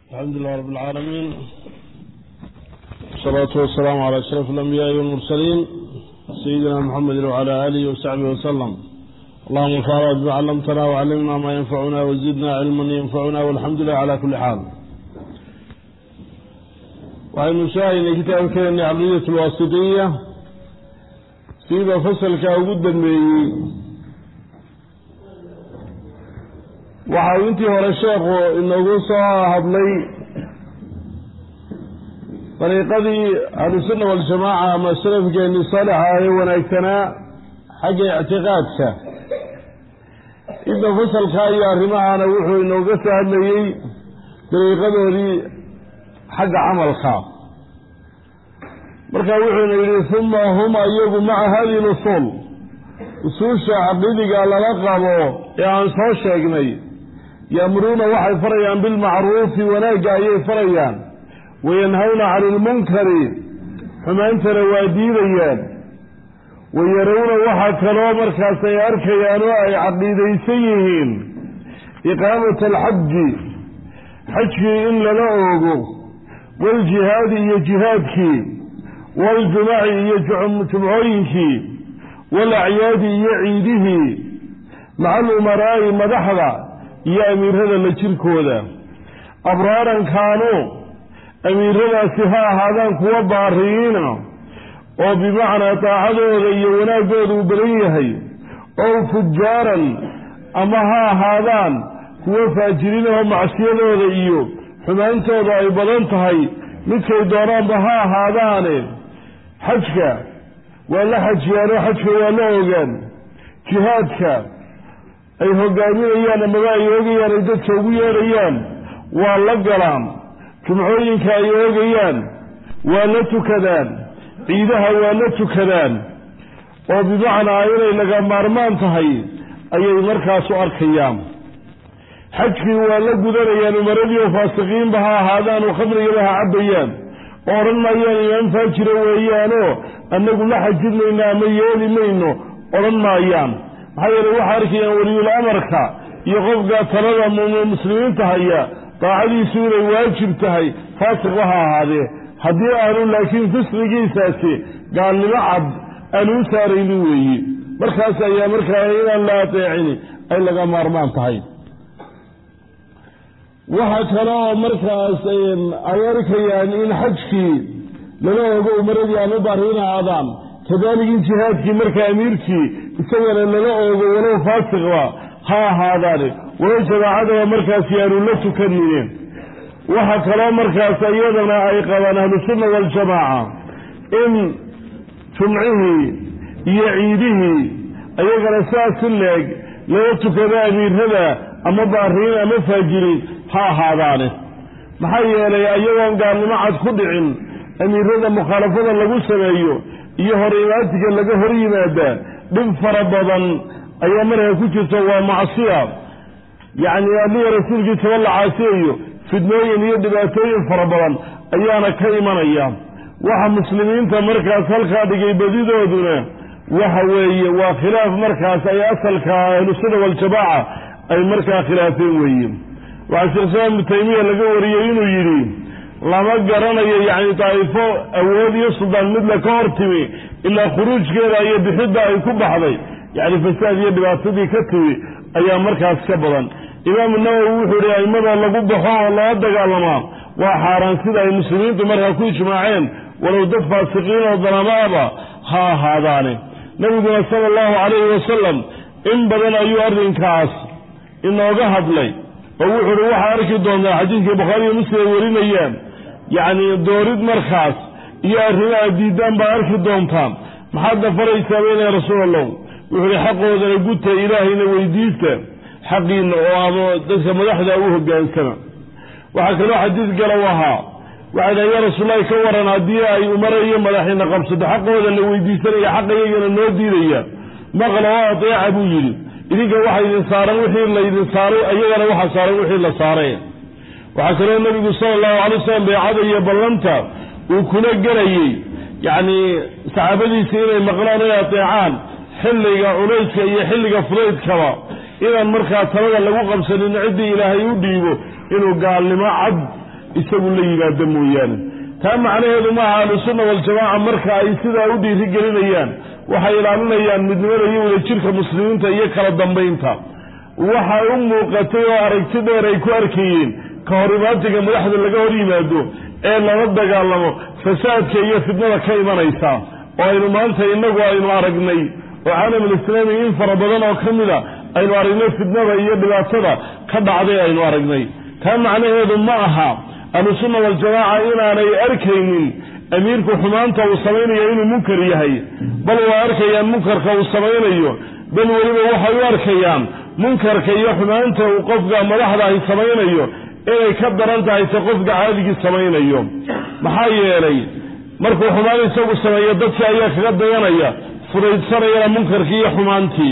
الحمد لله رب العالمين، والصلاة والسلام على أشرف الأنبياء والمرسلين سيدنا محمد وعلى آله وصحبه وسلم. اللهم انفعنا بما علمتنا وعلمنا ما ينفعنا وزدنا علما ينفعنا، والحمد لله على كل حال. وعن نشاهد كتاب كان عقيدة الواسطية سيبا فصل كأوجدا به وحاولتي هو الشيخ إنه صاحب لي طريقتي أهل السنة والجماعة ما سلف كأني صالحة ونأكتنا حاجة اعتقادك إذا فصل كايا رماعنا وحو إنه قسها لي طريقته لي حق عمل خاف مركا وحو إنه ثم هم أيضا مع هذه الأصول أصول عقيدة قال لقبوا يعني صوشة أجمعي يأمرون وحي فريان بالمعروف وناجع أي فريان وينهون عن المنكر فما أنت روادي ريان ويرون وحي كلامر كاسياركيان وأي عقيدة سيهين إقامة الحج إلا لأوغو والجهاد يجهادك والجماع يجمعينك والأعياد يعيده مع الأمراء مدحضة يا أمير هذا اللي تشركوه أبرارا كانوا أمير هذا سها هذا كوا باريين وبمعنى طاعته غيونا قدوا بريه أو فجارا أما هذان كوا فاجرين ومعسيده غيو حمانته ضعيبلانتهي مثل دوران بها هذان حجك ولا حجيانو حجك ولا أوغان جهادك أي هقامين أما يوغيان إذا توغيان ولا قلام جمعوينك أي يوغيان ولا تكذان عيدها ولا تكذان وبمعنى أيضا لقى مارمان تهي أي مركز أركيام حجكي ولا قدريان ومردي وفاسقين بها هذان وخبري بها عبيان أورنا أيان فاجر وإيانو أنه لا حجر لنا ميالي مينو أورنا أيان هاي روح أركيان ولي الأمر يغفق ترى من المسلمين تهيا طاعدي سورة واجب تهي فاسق وها هذه هدي أهل لكن فسرقي ساسي قال لي عبد أنو ساري لوي مركز أيام مركز أيام لا تعني أي لقى مارمان تهي وحكرا مركز أياركيان إن حجكي لنا يقول مرضي أن أبارهنا عظام كذلك انتهادك مركز أميركي يسوي لنا ولو فاسق هذا ويجب عدم مركز يارو لا تكنين وحكرا مركز أيضنا أيقظنا أهل السنة والجماعة إن سمعه يعيده أيضا أساس لك لا تكذا أمير هذا أما بارهين أما فاجرين هذا محيي لي أيضا قال لما عاد خدعين أمير هذا مخالفة لغو سمايو يهريماتك لغو هريماتا بفربضا أي مرة كنت سوى معصية يعني أبي رسولك تولى عاسيه في دنيا يدباتين فربضا أيانا كيمان أيام وحا مسلمين تمركز هلقا دقي بديدو دونا وحوي وخلاف مركز أي أسلك أهل السنة والجماعة أي مركز خلافين ويهم وعشان سلام التيمية لقوريين ويرين لما قرانا يعني طائفو أول يصدى مثل كورتمي إلا خروج كذا يبحث يكون بحضي يعني فساد يدباتي كتوي أيام مركز كبرا إمام النووي وحوري أي مدى لقب بحوه الله أدق علما وحاران سيدا المسلمين تمرها كل جماعين ولو دفع سقين وظلمابا هذاني نبينا صلى الله عليه وسلم إن بدن أيها أرض كاس إنه قهد لي وحوري وحارك دونا حديث بخاري ومسلم ورين أيام يعني دوريد مركز يا أرهنا ديدان بأرك دونتام محادة فريسا بين يا رسول الله وحوري حقه ذا قلت إلهي ويديته حقين ودسك مدحده أوه بأنسنا وحكرا حديث قلوها وعلى يا رسول الله كورنا هدية أي أمرية مدحين قبصد حقه ذا اللي ويديسنا حقه يجينا النودي ليا مغلوا أطيع أبو يلي إذا واحد ينصار وحي اللي ينصار أيضا واحد صار وحي اللي صارين وحكرا النبي صلى الله عليه وسلم بعض يبلنتا وكنا قريي يعني صحابتي سيرين مغلوا أطيعان حلقة عنيسك يحلقة فريد كوا إذا مركز تلقى لغو قبسن إن عدي إلهي يديبه إنه قال لما عبد isagu la yimaado mooyaane taa macnaheedu maaha ahlusunna waljamaaca marka ay sidaa u dhiirigelinayaan waxay ilaalinayaan midnimada iyo wadajirka muslimiinta iyo kala dambaynta waxa u muuqatay oo aragti dheer ay ku arkayeen ka hor imaantiga madaxda laga hor yimaado ee lala dagaalamo fasaadka iyo fidnada ka imanaysa oo aynu maanta inagu aynu aragnay oo caalamul islaami in fara badan oo ka mida aynu aragnay fidnada iyo dhibaatada ka dhacday aynu aragnay taa macnaheedu ma aha ahlusunna waljamaaca inaanay arkaynin amiirku xumaanta uu samaynayo inuu munkar yahay bal waa arkayaan munkarka uu samaynayo bal weliba waxay u arkayaan munkarka iyo xumaanta uu qofka madaxda ay samaynayo inay ka daran tahay ta qofka caadigii samaynayo maxaa yeelay markuu xumaan isagu sameeyo dadka ayaa kaga dayanaya furaydsanayana munkarkii iyo xumaantii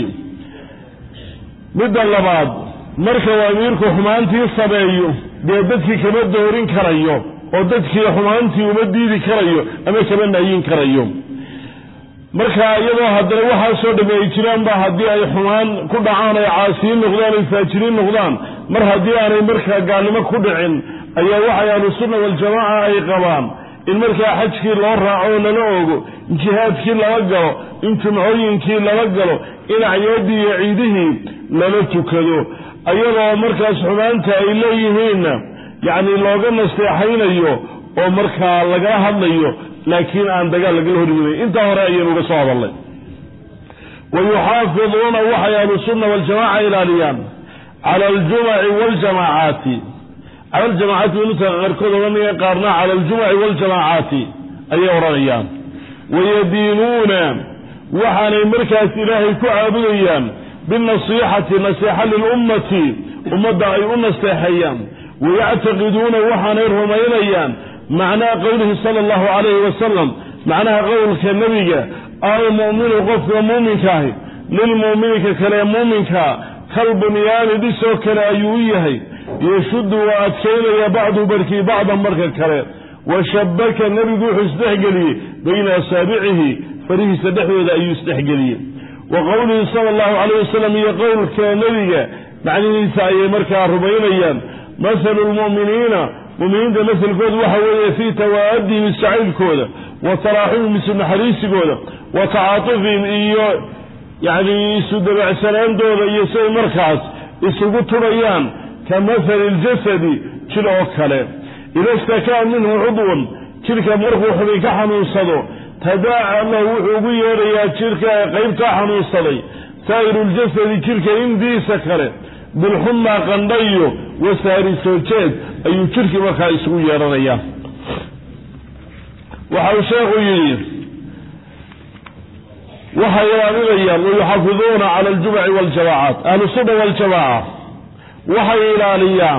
midda labaad marka uu amiirku xumaantii sameeyo dee dadkii kama doorin karayo oo dadkii xumaantii uma diidi karayo ama kama naayin karayo marka iyadoo haddana waxaa soo dhameey jiraan ba haddii ay xumaan ku dhacaan ay caasiyiin noqdaan ay faajiriin noqdaan mar haddii aanay markaa gaalnimo ku dhicin ayaa waxay ahlusunna waljamaaca ay qabaan in markaa xajkii loo raaco lala ogo in jihaadkii lala galo in jumcooyinkii lala galo in acyaadii iyo ciidihii lala tukado ayadoo markaas xumaanta ay leeyihiinna yacni looga nasteexaynayo oo markaa lagala hadlayo laakiin aan dagaal lagala horyimayn intaa hore ayaynu uga soo hadalnay wayuxaafiduuna waxay ahlusunna waljamaaca ilaaliyaan cala aljumaci waljamaacaati cala aljamaacaati nusa qaarkood odhanaya qaarna cala aljumaci waljamaacaati ayay odhanayaan wayadiinuuna waxaanay markaas ilaahay ku caabudayaan binasiixati naseexa lilummati ummadda ay u nasteexeeyaan wayactaqiduuna waxaanay rumaynayaan macnaha qowlihi sala allahu calayhi wasalam macnaha qowlka nebiga almu'minu qofka muuminkaahi lilmu'minika kale muuminkaa kalbunyaani dhisoo kale ayuu u yahay yashuddu waa adkaynaya bacdu barkii bacdan marka kale washabaka nebigu wuxuu isdhexgeliyey bayna asaabicihi farihiisa dhexdooda ayuu isdhexgeliyey wa qowlihi sala allahu calayh wasalam iyo qowlka nebiga macnihiisa ayay markaa rumaynayaan mahalu lmu'miniina mu'miniinta masalkooda waxa weeye fii tawaadihim isjacaylkooda wa taraaxumihim isu naxariisigooda wa tacaatufihim iyo yacni isu dabacsanaantooda iyo siay markaas isugu turayaan ka mahali ljasadi jir oo kale ida istakaa minhu cudwan jirka markuu xubin ka xanuunsado tadaaca lahu wuxuu ugu yeedhayaa jirka qaybtaa xanuunsaday saa'iru ljasadi jirka indiisa kale bilxumaa qandhayo wasaari soo jeed ayuu jirkii markaa isugu yeedhanayaa waxau sheekhu yidhi waxay ilaalinayaan wayuxafiduuna cala aljumaci waljamaacaat ahlusunna waljamaaca waxay ilaaliyaan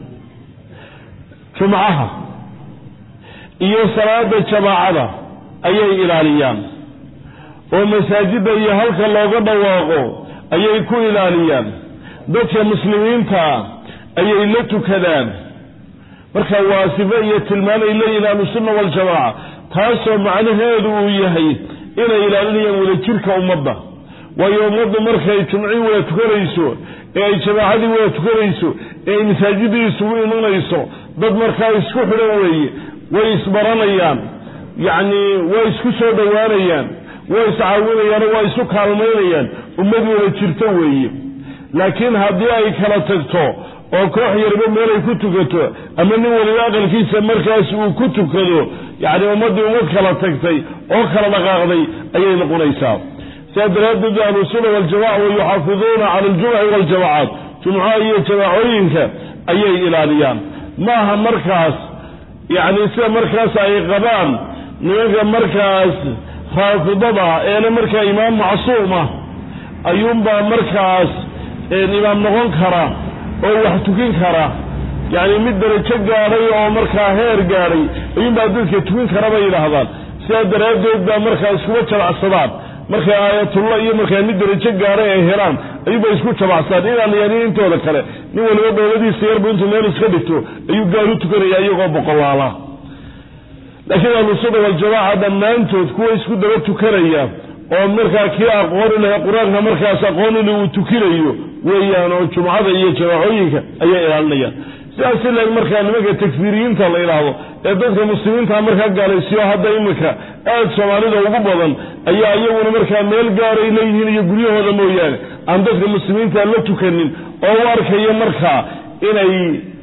jumcaha iyo salaada jamaacada ayay ilaaliyaan oo masaajidda iyo halka looga dhawaaqo ayay ku ilaaliyaan dadka muslimiinta ayay la tukadaan marka waa sifo iyo tilmaan ay leeyihiin ahlusunna waljamaaca taasoo macnaheedu uu yahay inay ilaalinayaan wadajirka ummadda waayo ummaddu markay jumcii wada tukanayso ee ay jamaacadii wada tukanayso ee ay masaajidii isugu imanayso dad markaa isku xidhan weeye way isbaranayaan yacni way isku soo dhowaanayaan way iscaawinayaan oo way isu kaalmaynayaan ummad wada jirto weeye laakiin haddii ay kala tagto oo koox yarba meelay ku tukato ama nin waliba aqalkiisa markaas uu ku tukado yacni ummaddii ummad kala tagtay oo kala dhaqaaqday ayay noqonaysaa sidaa daraaddeed ahlusunna waljamaca wayuxaafiduuna cala aljumaci waljamaacaat jumcaha iyo jamaacooyinka ayay ilaaliyaan maaha markaas yacni sida markaas ay qabaan nimanka markaas raafidada eena markaa imaam macsuum ah ayuunbaa markaas imaam noqon kara oo wax tukin kara yacni mid darajo gaadhay oo markaa heer gaadhay ayuunbaa dadka tukin kara bay yidhaahdaan sidaa daraaddeed baa markaa iskuma jabacsadaan markay aayatullah iyo markaa mid darajo gaadhay ay helaan ayuunbaa isku jabacsadaan inaan yani intooda kale nin waliba dowladiisa yarbu intuu meel iska dhigto ayuu gaar u tukanaya iyagoo boqolaala laakiin ahlusunna waljamaaca dhammaantood kuwa isku daba tukanaya oo markaa kii aqooni laha qur-aanka markaas aqoonile uu tukinayo weeyaan oo jumcada iyo jamaacooyinka ayay ilaalinayaan sidaas ilaa markaa nimanka takfiiriyiinta la yidhaahdo ee dadka muslimiinta markaa gaalaysiyo hadda imika aad soomaalida ugu badan ayaa iyaguna markaa meel gaaray leeyihiin iyo guryahooda mooyaane aan dadka muslimiinta la tukanin oo u arkaya markaa inay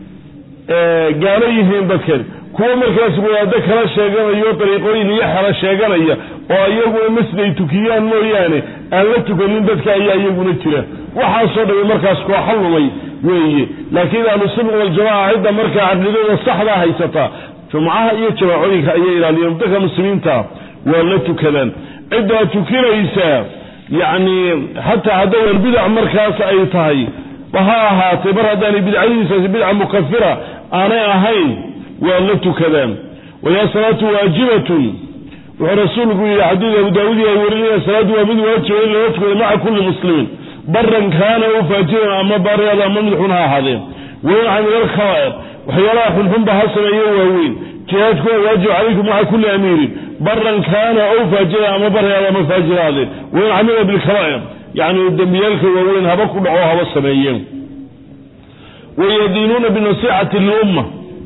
gaalo yihiin dadkan kuwa markaas wadaado kala sheeganayo dariiqooyin iyo xala sheeganaya oo iyaguna masjid ay tukiyaan mooyaane aan la tukanin dadka ayaa iyaguna jira waxaasoo dhan markaas kooxa lumay weeye laakiin ahlusunna waljamaaca cidda markaa caqidada saxda haysata jumcaha iyo jawaacooyinka ayay ilaaliyeen dadka muslimiinta waa la tukadaan ciddaa tukinaysa yacni xataa haddawnan bidac markaas ay tahay ha ahaatee mar haddaanay bidcadiisaasi bidca mukafira aanay ahayn waa la tukadaan wayaa salaatu waajibatun wuxuu rasuulku yidhi xadiid abu daawud ay warinaya salaadu waa mid waajiba in lala tukado maca kulli muslimin baran kaana u faajiran ama baariada ama mid xun ha ahaadeen wain camila alkhabaa'ir waxyaalaha xunxunba ha sameeye waaweyn jihaadku waa waajib calaykum maca kulli amiirin baran kaana ow faajiran ama baariada ama faajiraadeen wain camila bilkabaa'ir yacni dembiyaalka waaweyn haba ku dhaco haba sameeyeen wayadiinuuna binasiixati lilumma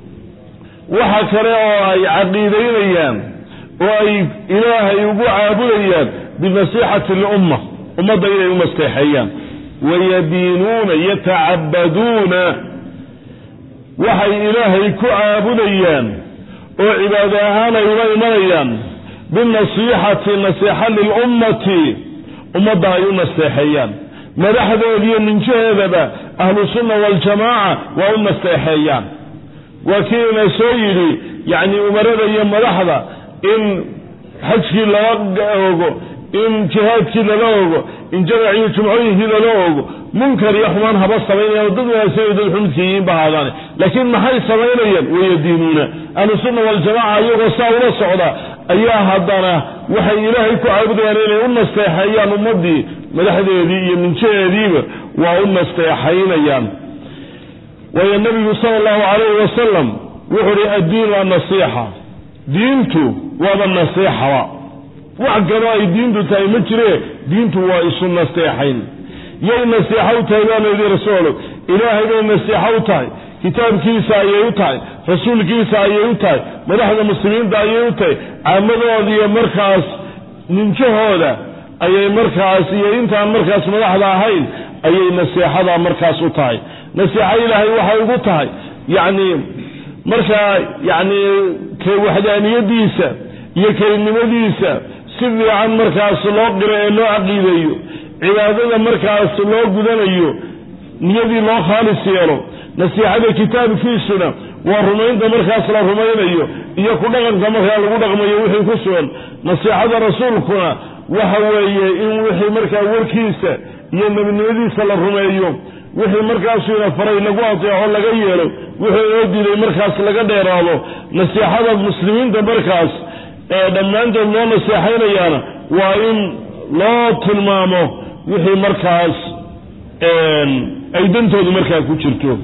waxa kale oo ay caqiidaynayaan oo ay ilaahay ugu caabudayaan binasiixati lilumma ummadda inay u nasteexeeyaan wayadiinuuna yatacabaduuna waxay ilaahay ku caabudayaan oo cibaado ahaan ay ula imanayaan binasiixati nasiixa lilummati ummadda ay u nasteexeeyaan madaxdooda iyo ninjaheedaba ahlusunna waljamaaca waa u nasteexeeyaan waa kiina soo yidhi yacni umarada iyo madaxda in xajkii lala ogo in jihaadkii lala ogo in jamac iyo jumcooyinkii lala ogo munkar iyo xumaan haba samaynayaan dad wanaagsan iyo dad xumidkiiyiin bahaadaane laakiin maxay samaynayaan wayadiinuuna ahlusunna waljamaaca iyagoo saa ula socda ayaa haddana waxay ilaahay ku caabudayaan inay u nasteexeeyaan ummaddii madaxdeedii iyo ninjaheediiba waa u nasteexaynayaan waayo nabigu sala allahu calayhi wasalam wuxuu uhi addiinu annasiixa diintu waaba nasiixaba wax kaloo ay diintu tahay ma jiree diintu waa isu nasteexayn yay nasiixa u tahay baa layidhi rasuulu ilaahay bay nasiixa u tahay kitaabkiisa ayay u tahay rasuulkiisa ayay u tahay madaxda muslimiinta ayay u tahay caamadooda iyo markaas ninjahooda ayay markaas iyo intaan markaas madaxda ahayn ayay nasiixada markaas u tahay nasiixa ilaahay waxay ugu tahay yacni markaa yacni waxdaaniyadiisa iyo kelinimadiisa si fiican markaas loo qiro ee loo caqiideeyo cibaadada markaas loo gudanayo niyadii loo khaalis yeelo nasiixada kitaabkiisuna waa rumaynta markaas la rumaynayo iyo ku dhaqanka markaa lagu dhaqmayo wixii ku sugan nasiixada rasuulkuna waxa weeye in wixii markaa warkiisa iyo nebinimadiisa la rumeeyo wixii markaasuna faray lagu ateeco laga yeelo wixii loo diiday markaas laga dheeraado nasiixada muslimiinta markaas ee dhammaantood loo naseexaynayaana waa in loo tilmaamo wixii markaas ay dantoodu markaa ku jirto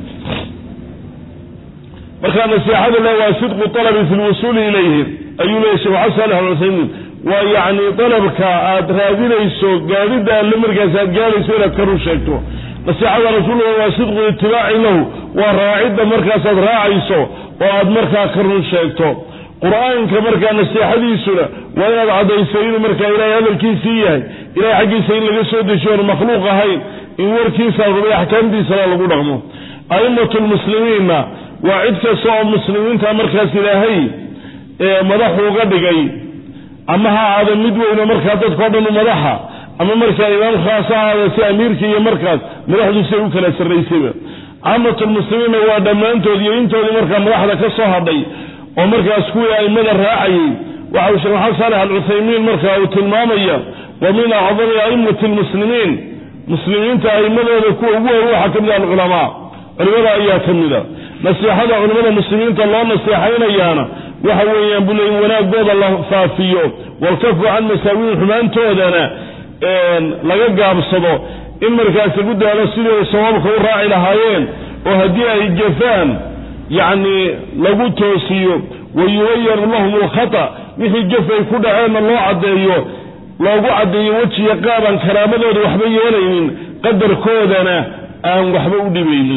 markaa nasiixada le waa sidqu talabi fi lwusuuli ilayhi ayuu leeyahy sheekh xasan salih al-Uthaymin waa yacni dalabka aad raadinayso gaadida alle markaas aad gaadayso inaad ka run sheegto nasiixada rasuulka waa sidqu itibaaci lahu waa raacidda markaas aad raacayso oo aad markaa ka run sheegto qur-aanka markaa nasiixadiisuna waa inaad caddayso inuu markaa ilaahay hadalkiisii yahay ilahay xaggiisa in laga soo dejiyo oon makhluuq ahayn in warkiisa rubay axkaamtiisana lagu dhaqmo a'immatu lmuslimiinna waa cid kasta oo muslimiinta markaas ilaahay madaxu uga dhigay ama ha ahaada mid weyno markaa dadkao dhan u madaxa ama markaa imaam khaas ha ahaada si amiirka iyo markaas madaxdiisay u kala sarraysayba caamatlmuslimiinna waa dhammaantood iyo intoodii markaa madaxda ka soo hadhay oo markaas kuwii a'immada raacayay waxa uu sheekh maxamed saalex al-Uthaymiin markaa uu tilmaamaya wa min acdami a'immati lmuslimiin muslimiinta a'immadooda kuwa ugu weyn waxaa ka mid ah alculamaa culimada ayaa ka mida nasiixada culimada muslimiinta loo naseexaynayaana waxa weeyaan buu leeyahay wanaagooda la faafiyo walkafu can masaawiin xumaantoodana laga gaabsado in markaas lagu daalo sidii ay sawaabka u raaci lahaayeen oo haddii ay jafaan yacni lagu toosiyo wayubayaru lahum alkhata wixii jafay ku dhaceenna loo caddeeyo loogu caddeeyo wejiga qaabaan karaamadooda waxba yeelaynin qadarkoodana aan waxba u dhibaynin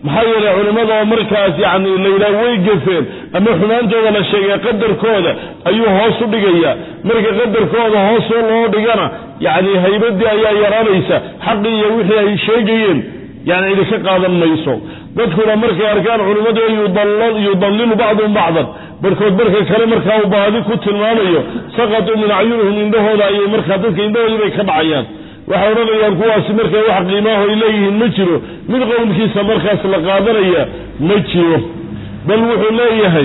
محايا علماء مركز يعني ليلا ويقفين أما حمان جوضا الشيء قدر كودا أيوه هوسو بقيا مركز قدر كودا هوسو الله بقنا يعني هيبدي أيها يرانيسا حقي يوحي أي شيئين يعني إذا كقاضا ميسو بدخل مركز أركان علماء يضلل بعضهم بعضا بركض بركة كلام مركز وبهذه كنت المالية سقطوا من عيونهم من دهو لا أي مركز ذلك إن دهو يبقى كبعيان وحاولنا ينقوا سمركة وحقيماه إليه المجره من قول كيسا مركز لقادرية مجره بل وحليه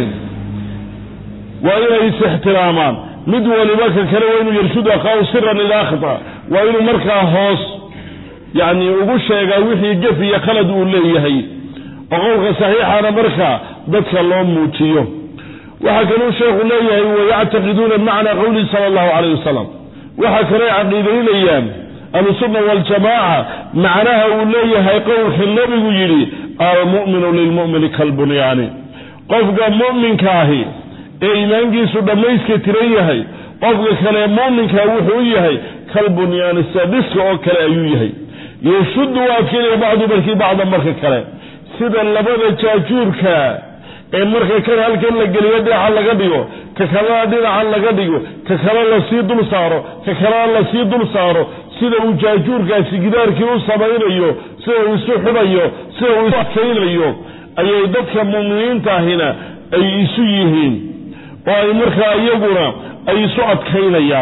وإليه احترامان مدوى لباك الكلام يرشد أخاه سرا إلى أخطأ وإنه مركز هوس يعني وقش يقاوحي جفي يخلد إليه وقولك صحيح أنا مركز ذاتك الله موتيه وحكنوا الشيخ إليه ويعتقدون بمعنى قوله صلى الله عليه وسلم وحكنا عقيدين الأيام السنة والجماعة معناها إليه قول النبي يجري المؤمن للمؤمن كالبنيان قفق مؤمن كاهي إيمان جيسو دميس كتريه قفق كان مؤمن كاوحويه كالبنيان السادس وكال أيويه يشد واكل بعض بركي بعض مركة كلام سيدا لبدا تاجورك marka kan halkan la galiyo dhinaca laga dhigo ka kala dhinaca laga dhigo ka kala la sii dul saaro ka kala la sii dul saaro sida uu jaajuurkaasi gidaarkii u samaynayo sida uu isu xubayo sida uu isfaynayo ayay dadka muuminiinta ahina ay isu yihiin oo ay marka iyaguna ay isu adkaynayaan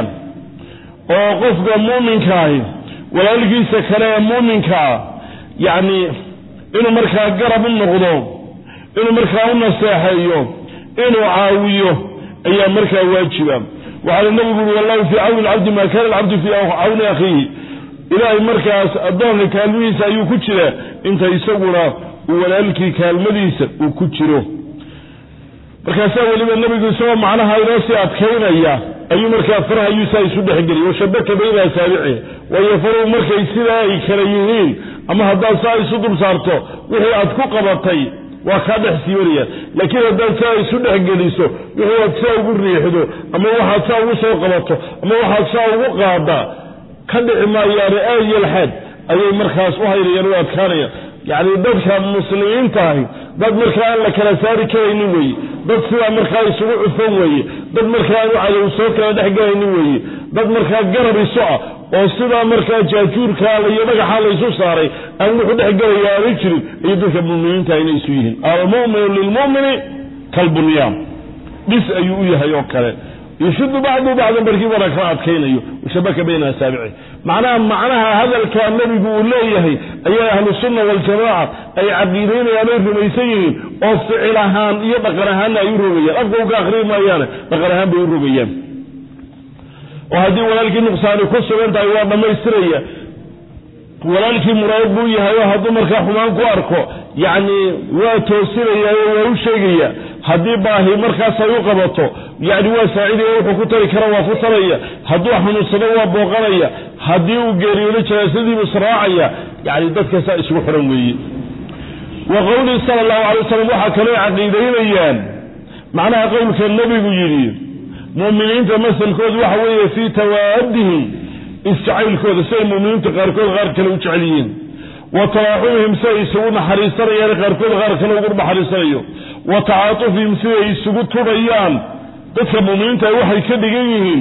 oo qofka muuminka ah walaalkiisa kale muuminka yani inuu marka garab u noqdo إنه مركا ونصيحيه إنه عاويه أيام مركا واجبا وعلى النبي يقول والله في عون العبد ما كان العبد في عون أخيه إلهي مركا الضغط كالميسا يكتشره انت يسوره ولالك كالمديسة وكتشره مركا سوى لما النبي يقول سوى معناها إلاسي أتكين إياه أي مركا فرها يسا يسود حقري وشبك بين أسابعه ويفروا مركا يسيرها كريهين أما هذا ساي صدر صارته وهي أتكو قبطي وكادح سيوريا لكن هذا ساي سدح جليسه وهو تساوي بالريحه أما واحد ساوي سوق قبطه أما واحد ساوي قاعدة كدع ما يرأي الحد أي مركز وهاي يروى كاريا يعني ضد المسلمين تاهي ضد مركز لك لساري كينوي ضد سوى مركز سوء فوي ضد مركز على وسوق دحجينوي ضد مركز جرب السوء وصدا مركز جاجور كاله يبقى حاله يسوع صاري أنه دحجي يا رجل يدوك المؤمنين تاين يسويهن المؤمن للمؤمن كالبنيان بس أيوه يوكله يشد بعضه بعضا بركي وركعات كينيو وشبك بين أسابعه معناها هذا الكلام يقول ليه أي أهل السنة والجماعة أي عقيدين يالوه ميسيين وفعلهان يبقرهان يروبيا أفضل كآخرين ما يانا بقرهان بيروبيا وهذه ولالك نقصان كسر أنت أيوة ما يستريا ولالك مراد بويا وهذا مركا حمان كواركو يعني وتوسيريا ووشيقيا هذه باهي مركا سيقبطو يعني وساعدي وحكوتري كرا وفطريا هذو حنو سنوا بوغريا هذه وقريولي جلسدي مصراعيا يعني ذاتك سائش محرمي وقوله صلى الله عليه وسلم وحكا لي عقيدين أيام معناها قولك النبي يجري مؤمنين تمثل كود وحوية في توادهم استعيل كود سي مؤمنين تقار كود غير كلو جعليين وتراحمهم سيسوون حريصريا غير كود غير كلو قرب حريصريا وتعاطفهم سيسوون تريان dadka muuminiinta waxay ka dhigan yihiin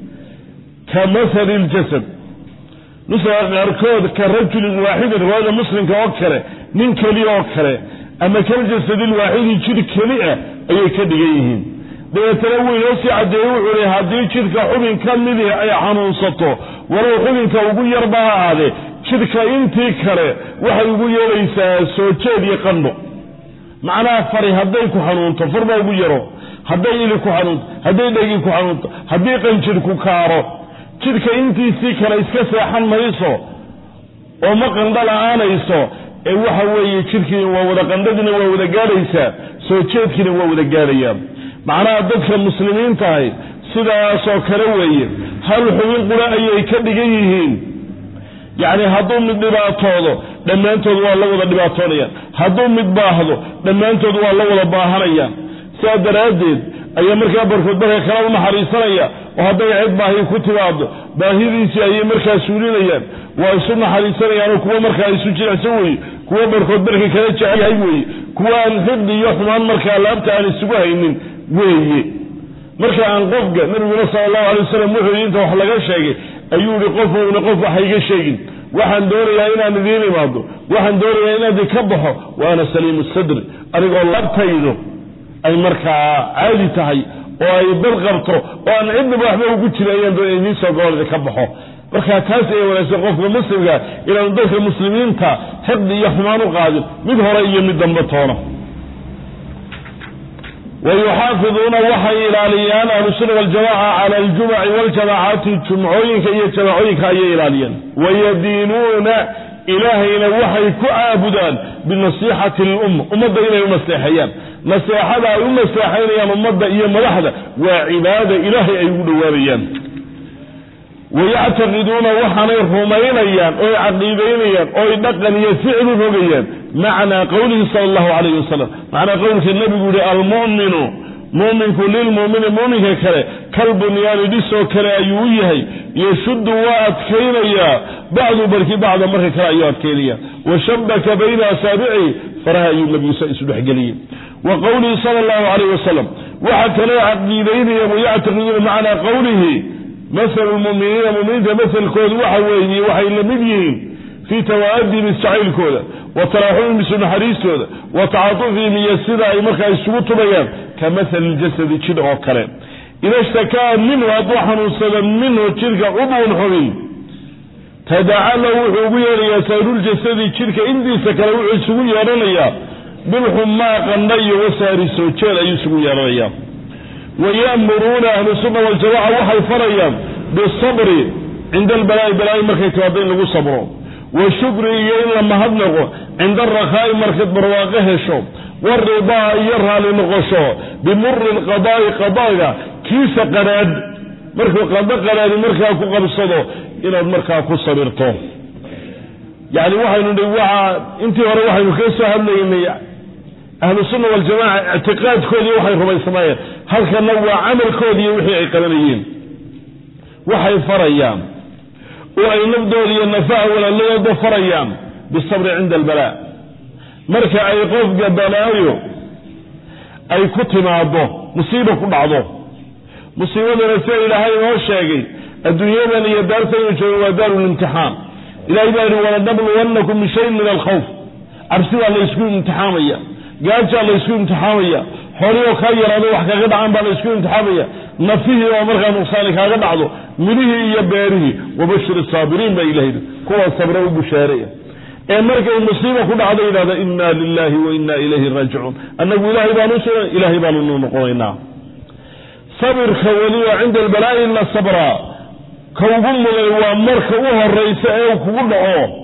كمثل الجسد مثل qaarkood ka rajul waahid riwaayada muslimka oo kale nin kaliya oo kale ama kal jasad waahid jir kaliya ay ka dhigan yihiin deetana weeyoo si cadeeyo wuxuu hadii jirka xubin kamid ay xanuunsato walaw xubinka ugu yar baa aade jirka intii kale waxay ugu yeelaysaa soo jeed iyo qandho macnaha fari haday ku xanuunto farba ugu yaro haday ili ku xanuunto haday dhagi ku xanuunto haday qanjir ku kaaro jirka intiisii kale iska seexan mayso oo ma qandhala aanayso ee waxa weeye jirkii waa wada qandhadina waa wada gaaraysaa soo jeedkina waa wada gaarayaan macnaha dadka muslimiinta ah sidaas oo kale weeye hal xubin qura ayay ka dhigan yihiin يعني هذو من دباتوده دمانتود waa la wada dhibaatoonayaan haduu mid baahdo dhammaantood waa la wada baahanayaan saadaradeed ayaa markaa barkood kala uma xariisanaya oo haday cid baahi ku timaado baahidiisi ay markaa suulinayaan waa isu naxariisanayaan kuwa markaa isu jilicsan way kuwa barkood barkii kala jecel yahay weeye kuwa aan xid iyo xumaan markaa laabta aan isugu haynin weeye marka aan qofka nabiga sallallahu alayhi wasallam wuxuu inta wax laga sheegay ayuu yiri qof waxa iga sheegin waxaan doonayaa inaan idin imaado waxaan doonayaa inaan ka baxo waana saliimu sadr anigoo labtaydo ay markaa caadi tahay oo ay dad qabto oo aan cidba waxba ugu jirayeen doo inii soo goolada ka baxo marka taas ay wanaagsan qofka muslimka inuu dadka muslimiinta xid iyo xumaan u qaadin mid hore iyo mid dambe toona ويحافظون وحي إلاليان أهل السنة والجماعة على الجمع والجماعات الجمعوين كي يجمعوين كي إلاليان ويدينون إلهينا وحي كعابدان بالنصيحة الأمة أمد إلى المسيحيان مسيحة المسيحيين يا أمد إلى ملحدة وعبادة إلهي أيود واريان ويعتقدون وحنا الروميين أو عقيدين أو نقل يفعل رجيان معنى قوله صلى الله عليه وسلم معنى قوله النبي يقول المؤمن مؤمن كل المؤمن مؤمن كالبنيان ديسو كرايويه يشد واتكينيا بعض بركي بعض مركي كرايوات كينيا وشبك بين أصابعه فرأي النبي سيسلح قليل وقوله صلى الله عليه وسلم وحكى عقيدين ويعتقدون معنى قوله مثل المؤمنين مثل كود وحويه وحي لمدين في توادي بالسعيل كودا وتراحون بسن حريس كودا وتعاطفهم يسيدا اي مركا يسوط بيان كمثل الجسد كده او كلام اذا اشتكى منه اضحن وسلم منه تلك عضو حبي تدعى له وحوبيا يسير الجسد تلك اندي سكره وحسوي يرنيا بالحماء قني وساري سوچيل يسوي يرنيا ويأمرون أهل السنة والجماعة وحي فريا بالصبر عند البلاء مركة توابين لغو صبروا والشكر إيان لما هدنغو عند الرخاء مركة برواقه شو والرضا يرها لنغشو بمر القضاء قضايا كيس قراد مركة قراد مركة أكو قبصدو إلى المركة أكو صبرتو يعني وحي ندوعا انت ورا وحي مكيسو هدنغي أهل السنة والجماعة اعتقاد كودي وحي ربي سمايا هل كان نوع عمل كودي وحي قلنيين وحي فريام وأي نبدو لي النفاع ولا اللي فريام بالصبر عند البلاء مركع أي قفق بلايو أي كتم عضو مصيبة كل عضو مصيبة نسير إلى هاي موشاقي الدنيا من يدار سيوشي ودار الامتحان إلى إباري ولنبلونكم من شيء من الخوف عرسوا الله يسكون امتحامية قالت الله يسكون امتحامية حوليو خير هذا وحكا قد عن بالله يسكون امتحامية نفيه ومرغى نقصانك هذا عضو منه يباره وبشر الصابرين بإلهي كوا الصبر والبشارية مركز المسلمة كل عضو إذا إنا لله وإنا إليه راجعون أنه إلهي بانوسنا إلهي بانونا نقوينا صبر خولي عند البلاء إلا الصبر كوبم ومركوها الرئيس وكل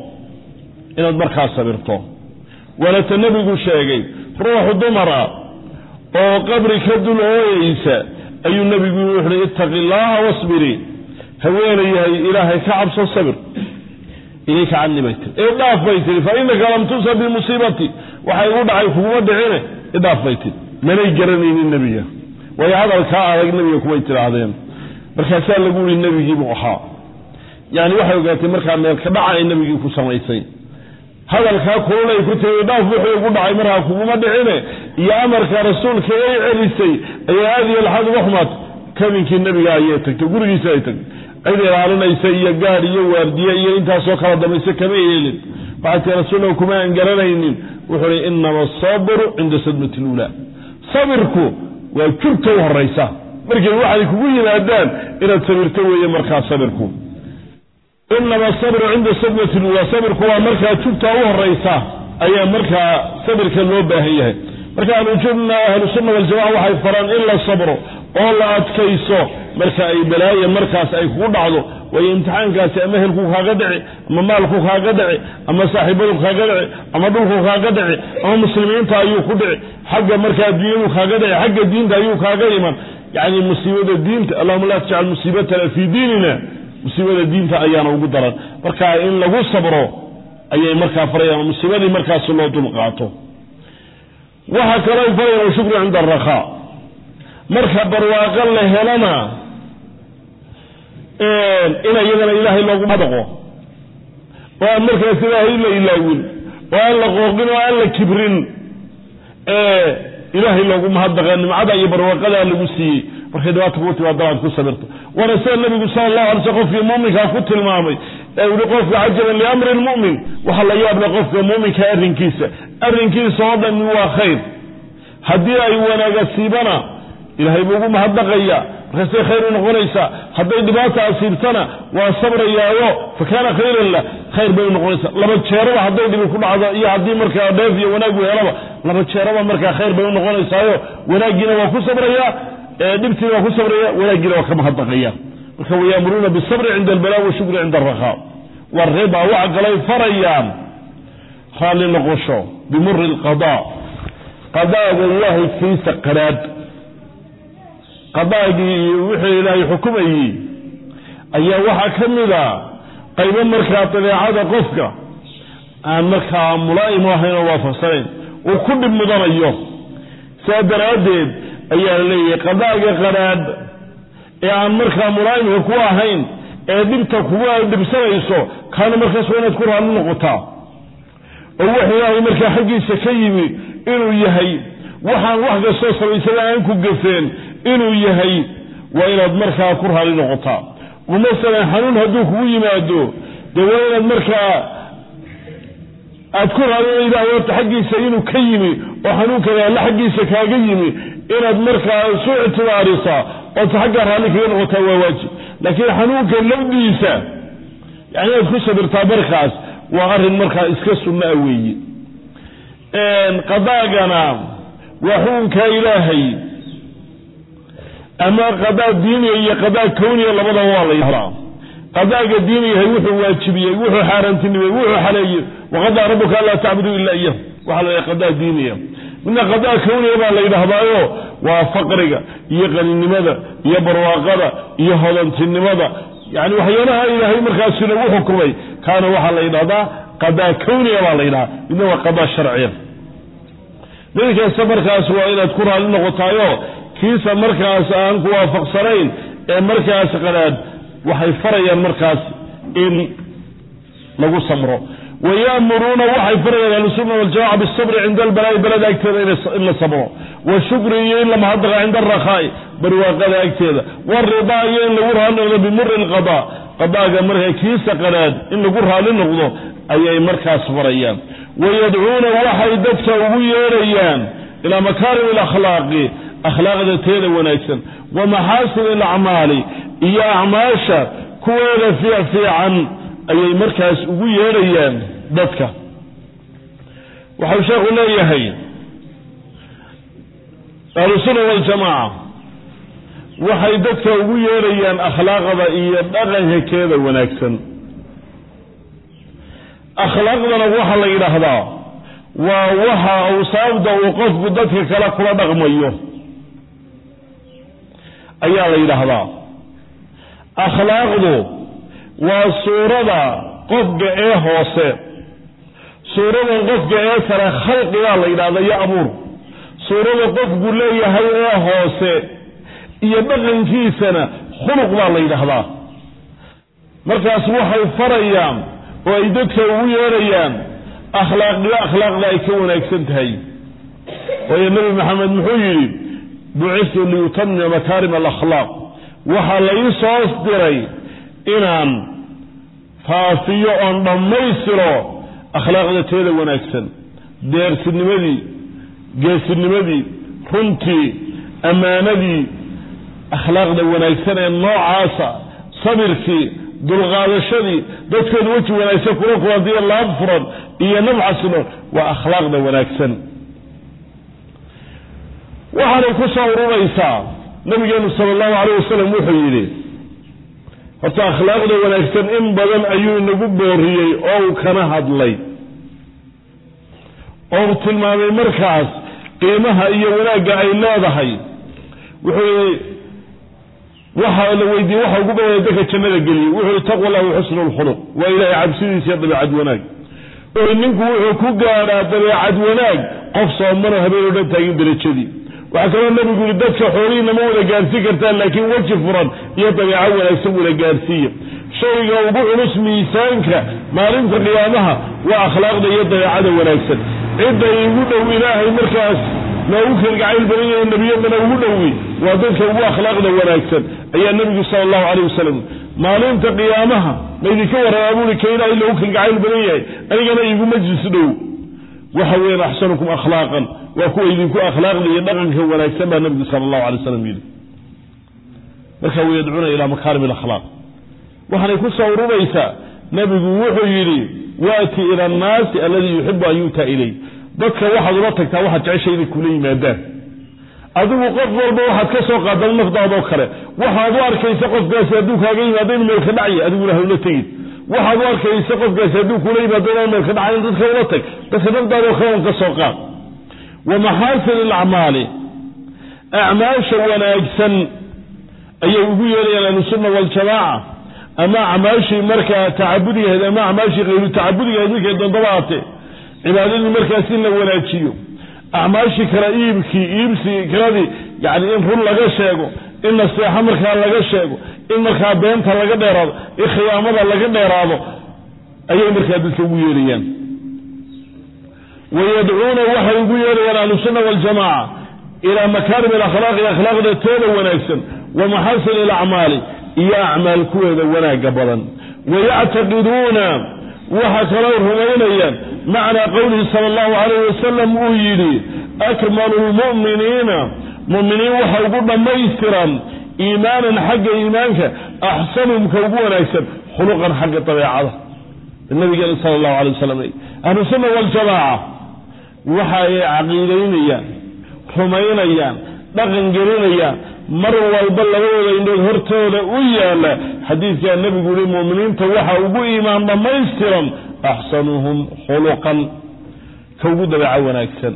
إن المركز صبرته ولا تنبي شيء روح دمرة أو قبر كدل أويسا أي النبي يقول اتق الله واصبري هويني إلهي كعب الصبر إليك عني بيتي إضاف بيتي فإنك لم تصب بمصيبتي وحيقول عليك هو دعينه إضاف بيتي من يجرني النبي ويهذا الكاء النبي كويت العظيم بركاسان لقول النبي يجيب وحا يعني وحي وقالت مركا من الكبعة النبي يجيب سميسين هذا الكاء كله يكون إضاف وحي يقول على مرها كوما دعينه يا أمرك رسول كي عريسي أي هذه الحد رحمة كمنك النبي آياتك تقول رسالتك أيضا علينا يسيء قاري وواردية انت سوكرا دميسة كميل بعد رسوله كما انقرنين وحري إنما الصبر عند صدمة الأولى صبركو وكرتوها الرئيسة مركز واحد يقول لنا الدان إذا صبرتوا يمركا صبركو إنما الصبر عند صدمة الأولى صبركو ومركا كرتوها الرئيسة أي مركا صبرك اللوبة هي مركا نجمنا أهل السنة والجماعة وحي فران إلا الصبر والله أتكيسو مركا أي بلايا مركاس أي خدعه ويمتحان كاس أما هلكوك هاقدعي أما مالكوك هاقدعي أما صاحبوك هاقدعي أما دولكوك هاقدعي أما مسلمين تايوك هاقدعي حق مركا دينوك هاقدعي حق الدين تايوك هاقدعي يعني مصيبة الدين اللهم لا تجعل مصيبتنا في ديننا مصيبة الدين تأيانا وقدرا مركا إن لغو صبرو أي مركا فريا مصيبة مركا سلوه دمقاته وهكذا فريا وشكر عند الرخاء مركا برواقا لهلنا إن يدنا إلهي الله مدقه ومركا سلاهي إلا إلاهي وألا قوقين وألا كبرين إلهي لو مهدغ النمعة يبروقها لقسي وخدوات قوتي وضعات كسبرته ورسال النبي صلى الله عليه وسلم في المؤمن كاكوت المامي ولقوف عجبا لأمر المؤمن وحل أياب لقوف المؤمن كأرن كيسة وضع من هو خير هدي أيوانا قسيبنا إلهي بوقو مهدغيا رسي خير نقوليسا هدي دباتا أسيبتنا والصبر إياه فكان خير الله خير بين نقوليسا لما تشيروا هدي دي بكل عضائية هدي مركا دافية وناقوا يربا لما تشيروا مركا خير بين نقوليسا وناقنا وكو صبر إياه دبتي وكو صبر إياه وناقنا وكو مهدغيا ويأمرون بالصبر عند البلاء والشكر عند الرخاء والرضا وعقلي فريان خالي نقوشو بمر القضاء قضاء الله في سقرات قضاء وحي إلهي حكمي أي وحا كمدا قيبا مركا طبيعة قفك مركا ملائم وحين وافصين وكل مدن أيوه سادر عدد أي اللي قضاء قراد يعني مركا ملائم وكواهين دبتا كوا دبسانيسو كان مركا سوينة كورها لنقطة ووحي إلهي مركا حقي سكيمي إنو يهي waxaan wax ka soo sameeyay ku gafeen inuu yahay waa inaad markaa ku raali noqotaa ومثلا xanuun haduu kugu yimaado dawladda markaa aad ku raali ilaahay xaqiisa inuu ka yimi oo xanuunka la xaqiisa kaaga yimi inaad markaa soo ictibaarisa oo xaqqa raali kaga noqotaa waa waajib laakiin xanuunka lawdiisa yani aad ku sabirtaa barkaas waa arin markaa iska sunna weeye qadaagana وحونك إلهي أما قضاء ديني هي قضاء كوني لبدا والله يحرام قضاء ديني هي وحو واجبية وحو حارنتني وحو حلي وقضاء ربك لا تعبدوا إلا إياه وحلي قضاء ديني من قضاء كوني يبقى اللي يدهضايو وفقرك يقل النمذا يبرواقضا يهضنت النمذا يعني وحيانها إلهي مركاسنا وحكمي كان وحلي يدهضا قضاء كوني يبقى اللي يدهضا إنه قضاء شرعي ذلك السفركاس وإلى تكون على النقطايو كيس مركز أنك وافقصرين مركز قناد وحي فريا المركز إن لغو سمرو ويأمرون وحي فريا السنة والجماعة بالصبر عند البلاء بلد أكتر إلا صبرو والشكر إلا مهدغ عند الرخاء برواقض أكتر والرضا إلا ورها بمر القضاء قضاء مرها كيس قناد إن قرها للنقضو أي مركز فريا ويدعون وحي ددك ويريان إلى مكارم الأخلاق أخلاق ذاتين ونكسن ومحاسن الأعمال إيا أعماشا كويل في عن أي مركز ويريان ددك وحوشاق الله يهي الرسول والجماعة وحي ددك ويريان أخلاق ذاتين أغنه كيذا ونكسن أخلاقنا وحا لا يراهدا ووحا أوصافدا وقف بدك كلا كلا دغميو أيا لا يراهدا أخلاقنا وصورة قف إيه هوسه صورة قف إيه سر خلق يا لا يراهدا يا أمور صورة قف قول يا هي هوسه يبغن في سنة خلق لا يراهدا مركز وحا فريام وإيدك ويريان أخلاق لا يكون أكسنتهي ويا النبي محمد محيري بعث ليتم مكارم الأخلاق وحال يصوص دري إنان فافيو أن نميسرو أخلاق ذاتي ونكسن ديرس النمدي جيس النمدي كنتي أماندي أخلاق ذا ونكسن النوع عاصة صبركي dulqaadashadii dadkan waji wanaagsan kula kulantiya laab furan iyo nabcasno waa akhlaaqda wanaagsan waxaanay ku soo ururaysaa nabigeenu sallallahu alayhi wasallam wuxuu yidhi horta akhlaaqda wanaagsan in badan ayuu inagu booriyey oo kana hadlay oo tilmaamay markaas qiimaha iyo wanaagga ay leedahay wuxuu waxa la weydiiyay waxa ugu badan dadka jannada geliyo wuxuu taqwala wa husnul khuluq wa ilaahi cabsidiisa dabeecad wanaag oo ninku wuxuu ku gaaraa dabeecad wanaag qof soomana habeen dhan taagin darajadii waxa kale nabigu yiri dadka xoolihiina ma wada gaarsiin kartaan laakiin waji furan iyo dabeecad wanaagsan wada gaarsiiyo shayga ugu culus miisaanka maalinta qiyaamaha waa akhlaaqda iyo dabeecada wanaagsan cidda ugu dhow ilaahay markaas noogu kalgacayl badan yahay nebiyadana ugu dhowi waa dadka ugu akhlaaqda wanaagsan ayaa nebigu sala allahu calayh wasalam maalinta qiyaamaha maydinka warrabaa buuli ka ilaahay loogu kalgacayl badan yahay anigana igu majlis dhow waxa weeyaan axsanukum akhlaaqan waa kuwa idinku akhlaaqda iyo dhaqanka wanaagsan baa nebigu sala allahu alay wasalam yidhi marka wayadcuuna ilaa makaarim alakhlaaq waxaanay ku soo ururaysaa nebigu wuxuu yidhi waati ila annaasi alladii yuxibu an yu'taa ilay dadka waxaad ula tagtaa waxaad jeceshay inay kula yimaadaan adigu qof walba waxaad ka soo qaadan nafdaadoo kale waxaad u arkaysa qofkaasi hadduu kaaga yimaado inu meel ka dhacya adiguna hawla tegin waxaad u arkaysa qofkaasi hadduu kula yimaado inaan meel ka dhacayn dadka ula tag dadka nafdaadoo kale un ka soo qaad wa maxaasin alacmaali acmaasha wanaagsan ayay ugu yeelayaan ahlusunna waljamaaca ama acmaashii markaa tacabudigahayd ama acmaashii hayru tacabudigahayd markay dambaba aatee cibaadadii markaas in la wanaajiyo acmaashii kale iibsikiradii yani in run laga sheego in naseexo markaa laga sheego in markaa beenta laga dheeraado in khiyaamada laga dheeraado ayay markaa dadka ugu yeerayaan wayadcuuna waxay ugu yeerayaan ahlusunna waljamaaca ilaa makaarim alakhlaaqi akhlaaqda tooda wanaagsan wa maxasin alacmaali iyo acmaal kuweeda wanaaga badan wayactaqiduuna waxa kaloo rumaynayaan macnaa qowlihi sala allahu calayh wasalam uu yidhi akmalu lmu'miniina mu'miniin waxa ugu dhammaystiran iimaanan xagga iimaanka axsanuhum ka ugu wanaagsan khuluqan xagga dabeecada nabigeena sala allahu alay wasalam ahlusunna waljamaaca waxa ay caqiidaynayaan rumaynayaan dhaqan gelinayaan mar walba labadooda indhood hortooda u yaala xadiidkaa nebigu yihi mu'miniinta waxa ugu iimaan dhammaystiran axsanuhum khuluqan ka ugu dabeeco wanaagsan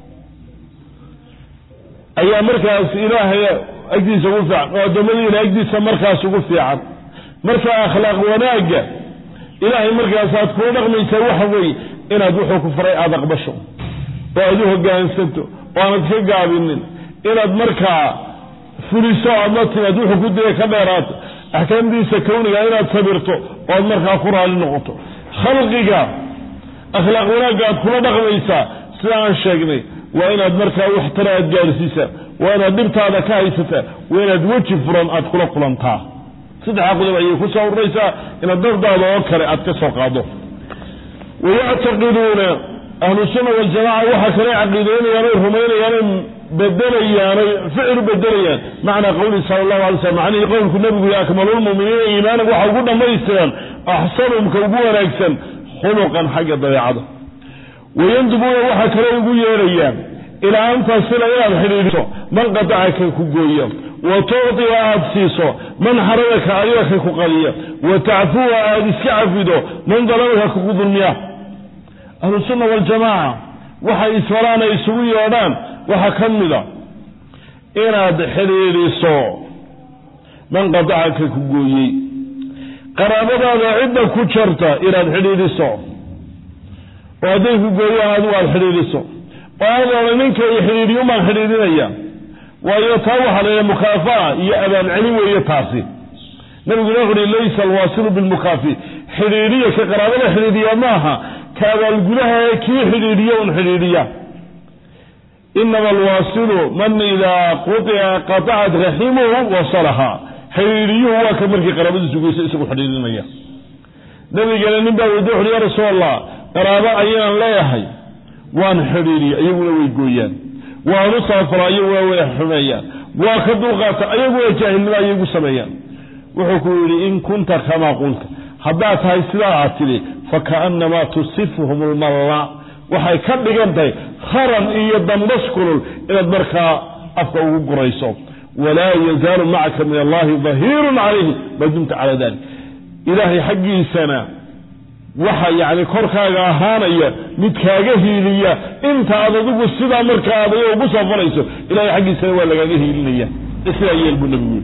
ayaa markaas ilaahay agtiisa ugu fiican oo addoommadiina agtiisa markaas ugu fiican marka akhlaaq wanaagga ilaahay markaas aad kula dhaqmaysaa waxa weeye inaad wuxuu ku faray aada aqbasho oo aad u hoggaansanto oo aanad ka gaabinin inaad markaa fuliso aad la timaad wuxuu ku daya ka dheeraato axkaamdiisa kawniga inaad sabirto ood markaa ku raali noqoto khalqiga akhlaaq wanaagga aad kula dhaqmaysaa sida aan sheegnay waa inaad markaa waxtara aad gaarsiisaa waa inaad dhibtaada ka haysataa waa inaad weji furan aad kula kulantaa saddexa qodob ayay ku soo ururaysaa inaad nafdaada oo kale aad ka soo qaado wayactaqiduuna ahlusunna waljamaaca waxa kale caqiidaynayaan oy rumaynayaan بدليان فعل بدليان معنى قوله صلى الله عليه وسلم معنى قولك النبي يا أكمل المؤمنين إيمانا وحقودنا ما يستيان أحسنهم كوبونا أكسن خلقا حق ضيعه ويندبون وحكرا يقول يا إلى أن تصل إلى الحديث من قطعك كوبويا وتعطي أبسيسه من حرمك عليك كقليا وتعفو أبسكعفده من ضربك كقضنيا أهل السنة والجماعة وحي إسفرانا يسوي ودان وحكمل إناد حريريسو من قطعك كقوي قرابة هذا عدة كتشرتا إناد حريريسو وهذه كقوي هذا الحريريسو وهذا منك يحريري وما حريرينيا ويتوح على المكافأة يا أبا العلم ويتعصي نقول نقول ليس الواصل بالمكافئ حريرية كقرابة حريرية معها كذا الجلها كي حريرية والحريرية إنما الواصل من إذا قطعت رحمه وصلها حريريه هو كمرك قرابة سوقي اسمه حريرية نبي قال نبي ودوح يا رسول الله قرابة أيام لا يحي وان حريرية أيوة ويقويان ونصافر أيوة ويحميان وكدوغات أيوة جاهل أيوة سميان وحكولي إن كنت كما قلت حبات هاي سلاعتي فكأنما تصفهم المرة وحي كان بجنتي خرم إيا دمشكل إلى البركة أفقه قريصه ولا يزال معك من الله ظهير عليه ما دمت على ذلك إلهي حقي سنة وحي يعني كوركاغا هانيا متكاغا هيليا انت أضدق السيدة مركا أضيو وبصا فريسو إلهي حقي سنة ولا كاغا هيليا إسرائيل البنبي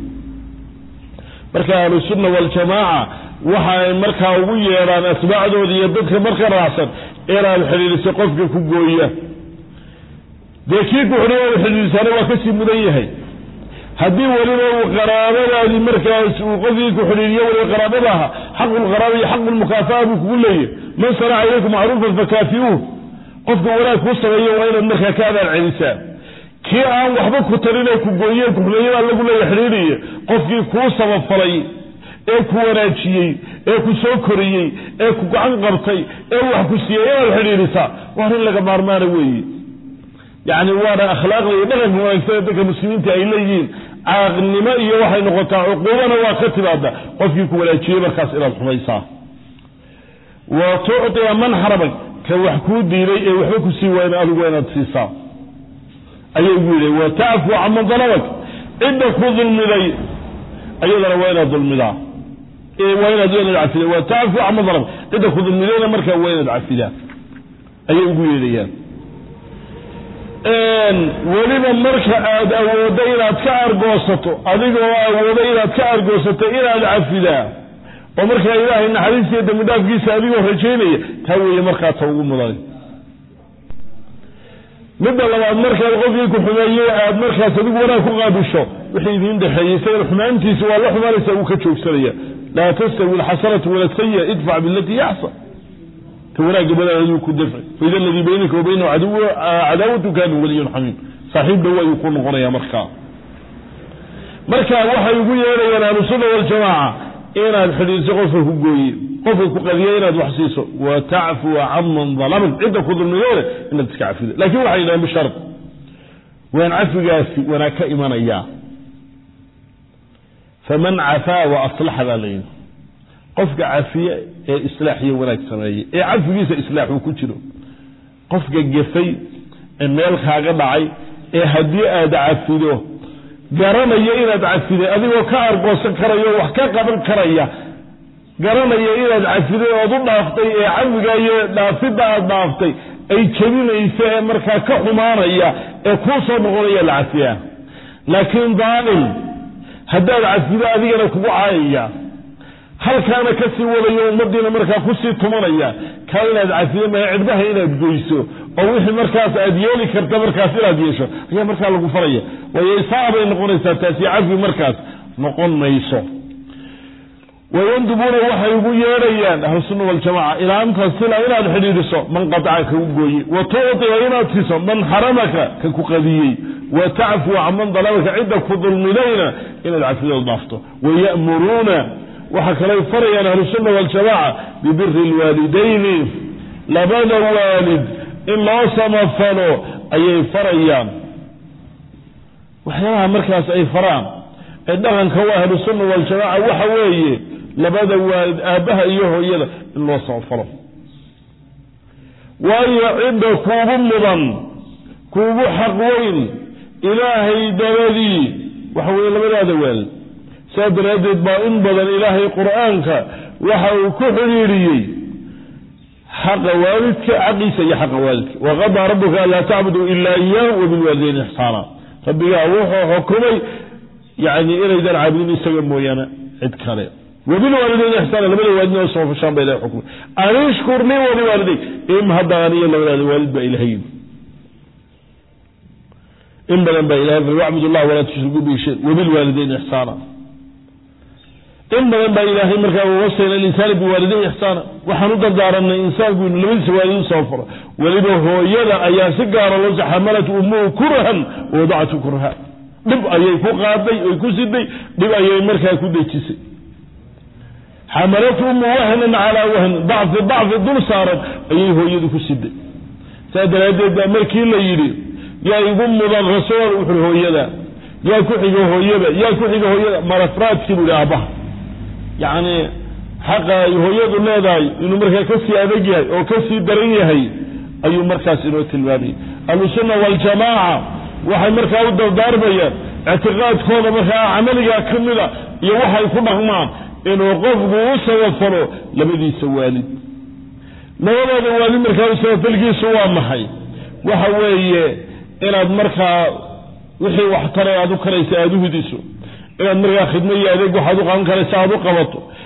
مركا أهل السنة والجماعة waxay markaa ugu yeeraan asbaacdooda iyo dadka marka raacsan ilaa xiriirisa qofka ku gooya deekiiku xiriirada xiriirsana waa ka sii mudan yahay هدي ولو قرابة هذه مركز وقضيك وحريرية ولو قرابة لها حق القرابة حق المكافأة بكل ليه من صنع إليكم معروفا فكافئوه قفوا ولا كوصل وإلى المركز كذا العنسان كي aan waxba ku tarinay ku gooyeen ku leeyahay lagu leeyahay xiriiriye qofkii ku sababfalay ee ku wanaajiyay ee ku soo koriyay ee ku gacan qabtay ee wax ku siiyay xiriirisa wax laga maarmaan weeyii yaani waa akhlaaq iyo dhaqan wanaagsan dadka muslimiinta ay leeyihiin aqnimo iyo waxay noqotaa uquubana waa ka timaada qofkii ku wanaajiyay markaas inaad xumaysaa wa tu'ti man harabak ka wax ku diiray ee wax ku sii wayna adigu inaad siisaa أيوة وتعفو عمن ظلمك إذا كظلم لي أيضا وين ظلم ذا وين دون العفية وتعفو عمن ظلمك إذا كظلم لي مركا وين العفية أيوة لي ولمن مركا ودينا تكار قوسته أذيك ودينا تكار قوسته إلى العفية ومركا إله إن حديث يد مداف قيسة أذيك وحجيني تهوي مركا توقم ظلم مدة لما مركز قفيك حماية عاد مركز صديق ولا كقاد الشوق وحيدين دحية سير حمانتي سوى الله حماني سووك تشوف سرية لا تستوي الحسنة ولا السيئة ادفع بالتي يحصل تونا قبل عدوك الدفع فإذا الذي بينك وبينه عداوته كان ولي حميم صاحب هو يكون غنيا مركز وحي يقول يا أهل السنة والجماعة إنا الحديث قفل هقوي قفل قضية وحسيسه وتعفو عمن ظلمك إذا كذل المغيرة إنك تكعفي لكن وحينا بشرط وين عفو قاسي وانا كإيمان إياه فمن عفا وأصلح ذلك قفك عافية إصلاحية ولا كسمية عفو قيسة إصلاح وكتره قفك قفي الميل خاقة معي هدي أدعفي له garanaya inaad cafiday adigoo ka argoosan karayo wax ka qaban karaya garanaya inaad cafiday oo u dhaaftay ee cawiga iyo dhaafida aad dhaaftay ay jabinaysa markaa ka xumaanaya ee ku soo noqonaya la cafiya laakiin daalim haddaad cafido adigana kugu caayaya halkaana ka sii wadayo ummadina markaa ku sii tumanaya ka inaad cafido ma cidbaha inaad goyso oo wixii markaas aad yeeli karta markaas inaad yeesho ayaa markaa lagu faraya way isaabay noqonaysaa taasi cafi markaas noqon mayso ويندبون وحي يغيريان أهل السنة والجماعة إلى أن تصل إلى الحديث من قطعك وقوي وتعطي إلى تسع من حرمك كقضيي وتعفو عمن ظلمك عندك فضل ملينا إلى العفو والضفط ويأمرون وحكى لي فريان أهل السنة والجماعة ببر الوالدين لبن والد إلا صمفلوا أي فريان وحياها مركز أي فرام إنها كوا أهل السنة والجماعة وحويه لبدا والد آبها إيوه إياه إلا صمفلوا وأي عند كوب مضن كوب حقوين إلهي دولي وحويه لبدا والد سادر أدد بائن بدن إلهي قرآنك وحو كحريري حق والدك عقيسة حق والدك وغضى ربك لا تعبدوا إلا إياه وبالوالدين إحسانا ربك أوحى حكمي يعني إلى إذا العابدين يستقيم مويانا عدكالي وبالوالدين إحسانا لمن الوالدين وصف الشام بإله حكمي أنا اشكرني ولوالديك إم هدانية لوالد بإلهين إم بلن بإلهين واعبد الله ولا تشركوا به شيء وبالوالدين إحسانا إما من إلهي مركا ووصل الإنسان بوالديه إحسانا وحنود دارنا إنسان يقول لمن والدين صفرا ولده هو يلا أيا سجار الله حملت أمه كرها ووضعته كرها دب أيا يكون قاضي ويكون سيدي دب أيا مركا يكون ديتشي حملت أمه وهنا على وهن ضعف الدول صارت أيا هو يدك سيدي سادر هذا مركي لا يري يا يقوم مضى الرسول وحر هو يلا يا كحيجه هو يلا يا كحيجه هو يلا مرفرات كيلو لأبه يعني حقا يهويد الناداي إنه مركز كسي أبجيه أو كسي دريه أي مركز إنه تلواني السنة والجماعة وحي مركز أودر داربيا اعتقاد كونه مركز عملية كاملة يوحي يكون همان إنه قفض وصوفره لبدي سوالي نولا دوالي مركز سوفلقي سوا محي وحوي إنه مركز وحي وحطري أدو كريس أدو هديسو إن مركز خدمية أدوك وحدوك عن كريس أدو قبطو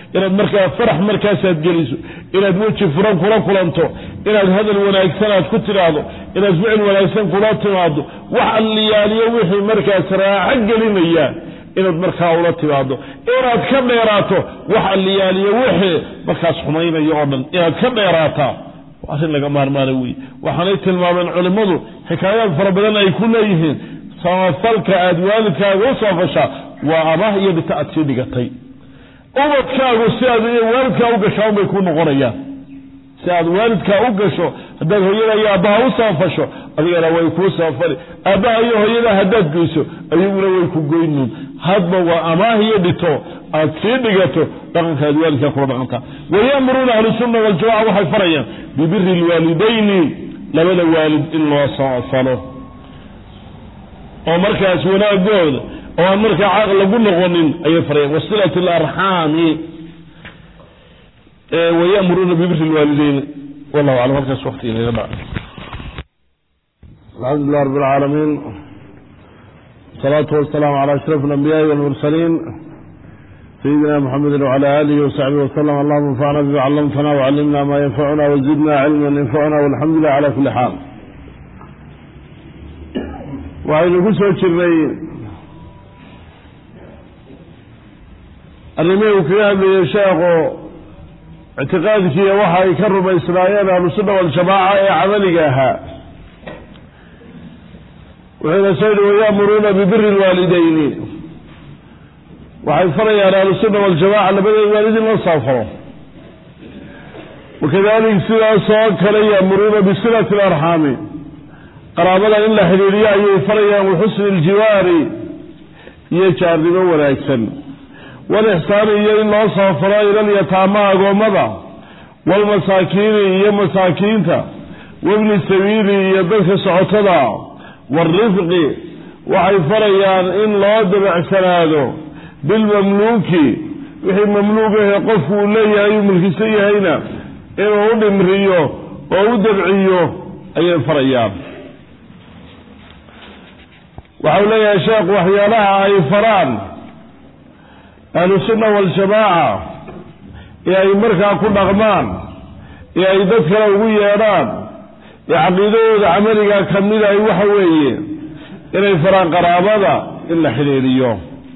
inaad markaa farax markaasaad geliso inaad weji furan kula kulanto inaad hadal wanaagsan aad ku tiraahdo inaad ficil wanaagsan kula timaado wax alliyaaliyo wixii markaas raaxo gelinaya inaad markaa ula timaado inaad ka dheeraato wax alliyaaliyo wixii markaas xumaynayo oo dhan inaad ka dheeraataa arrin laga maarmaanay wey waxaanay tilmaameen culimmadu xikaayaad fara badan ay ku leeyihiin samafalka aad waalidkaaga u saafashaa waa amaah iyo dhita aad sii dhigatay ubadkaagu si aad waalidkaa u gashaan bay ku noqonayaan si aad waalidkaa u gasho haddaad hooyada iyo aabbaha u saafasho adigana way kuu saafali aabbaha iyo hooyada haddaad goyso ayaguna way ku goynuun hadba waa amaah iyo dhito aad sii dhigato dhaqanka aad waalidkaa kula dhaqantaa wayamuruuna ahlusunna waljamaca waxay farayaan bibiri lwaalidayni labada waalid in loo saafalo oo markaas wanaagooda oo aan markaa caaq lagu noqonin ayay farayaan wasilati alarxaami ويأمرون ببر الوالدين والله أعلم. هلكاس وقت إلى بعد. الحمد لله رب العالمين والصلاة والسلام على أشرف الأنبياء والمرسلين سيدنا محمد وعلى آله وصحبه وسلم. اللهم انفعنا بما علمتنا وعلمنا ما ينفعنا وزدنا علما ينفعنا والحمد لله على كل حال. وعين قصة الشرين الرمي وكيان يشاقوا اعتقادك يا وحي يكرم إسرائيل أهل السنة والجماعة عمليها وحين سيدوا ويأمرون ببر الوالدين وحي فريا أهل السنة والجماعة لبدأ الوالدين والصافرة وكذلك سنة صاك يأمرون بصلة الأرحام قرابة إلا حريرية يفريا وحسن الجوار يجعل ولا يكسن والإحسان إيا الله صافرا إلى اليتامى ومضى والمساكين إيا مساكينتا وابن السبيل إيا بلك سعطدا والرفق وحي فريان إن الله دبع سناده بالمملوك وحي مملوكه يقفوا إليه أي ملك سيهينا إنه أدم ريو وأدبعيه أي فريان وحولي يا شيخ وحيالها أي فران أهل السنة والجماعة يا مركا كل أغمان يا ذكر ويران يا عقيدود عملك كمل أي وحوي إلى فران قرابة إلا حليليو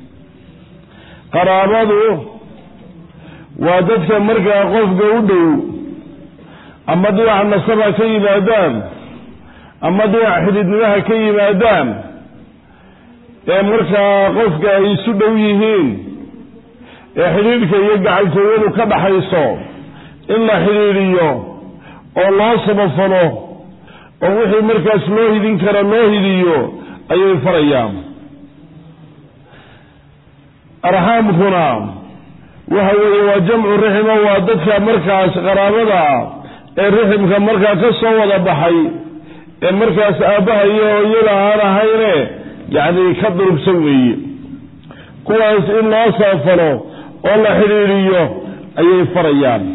قرابة وذكر مركا قف قودو أما دوا عن نصرها كي بادان أما دوا حدد لها كي بادان يا مركا قف يسدويهين xiriirka iyo gacaltooyadu ka dhaxayso in la xiriiriyo oo loo samafalo oo wixii markaas loo hidin kara loo hidiyo ayay farayaan. arxaamkuna waxa weeye waa jamcu rixima waa dadka markaas qaraabada ee riximka markaa ka soo wada baxay ee markaas aabbaha iyo hooyada aan ahayne yacni ka durugsan weeye kuwaas in loo saafalo oo la xiriiriyo ayay farayaan.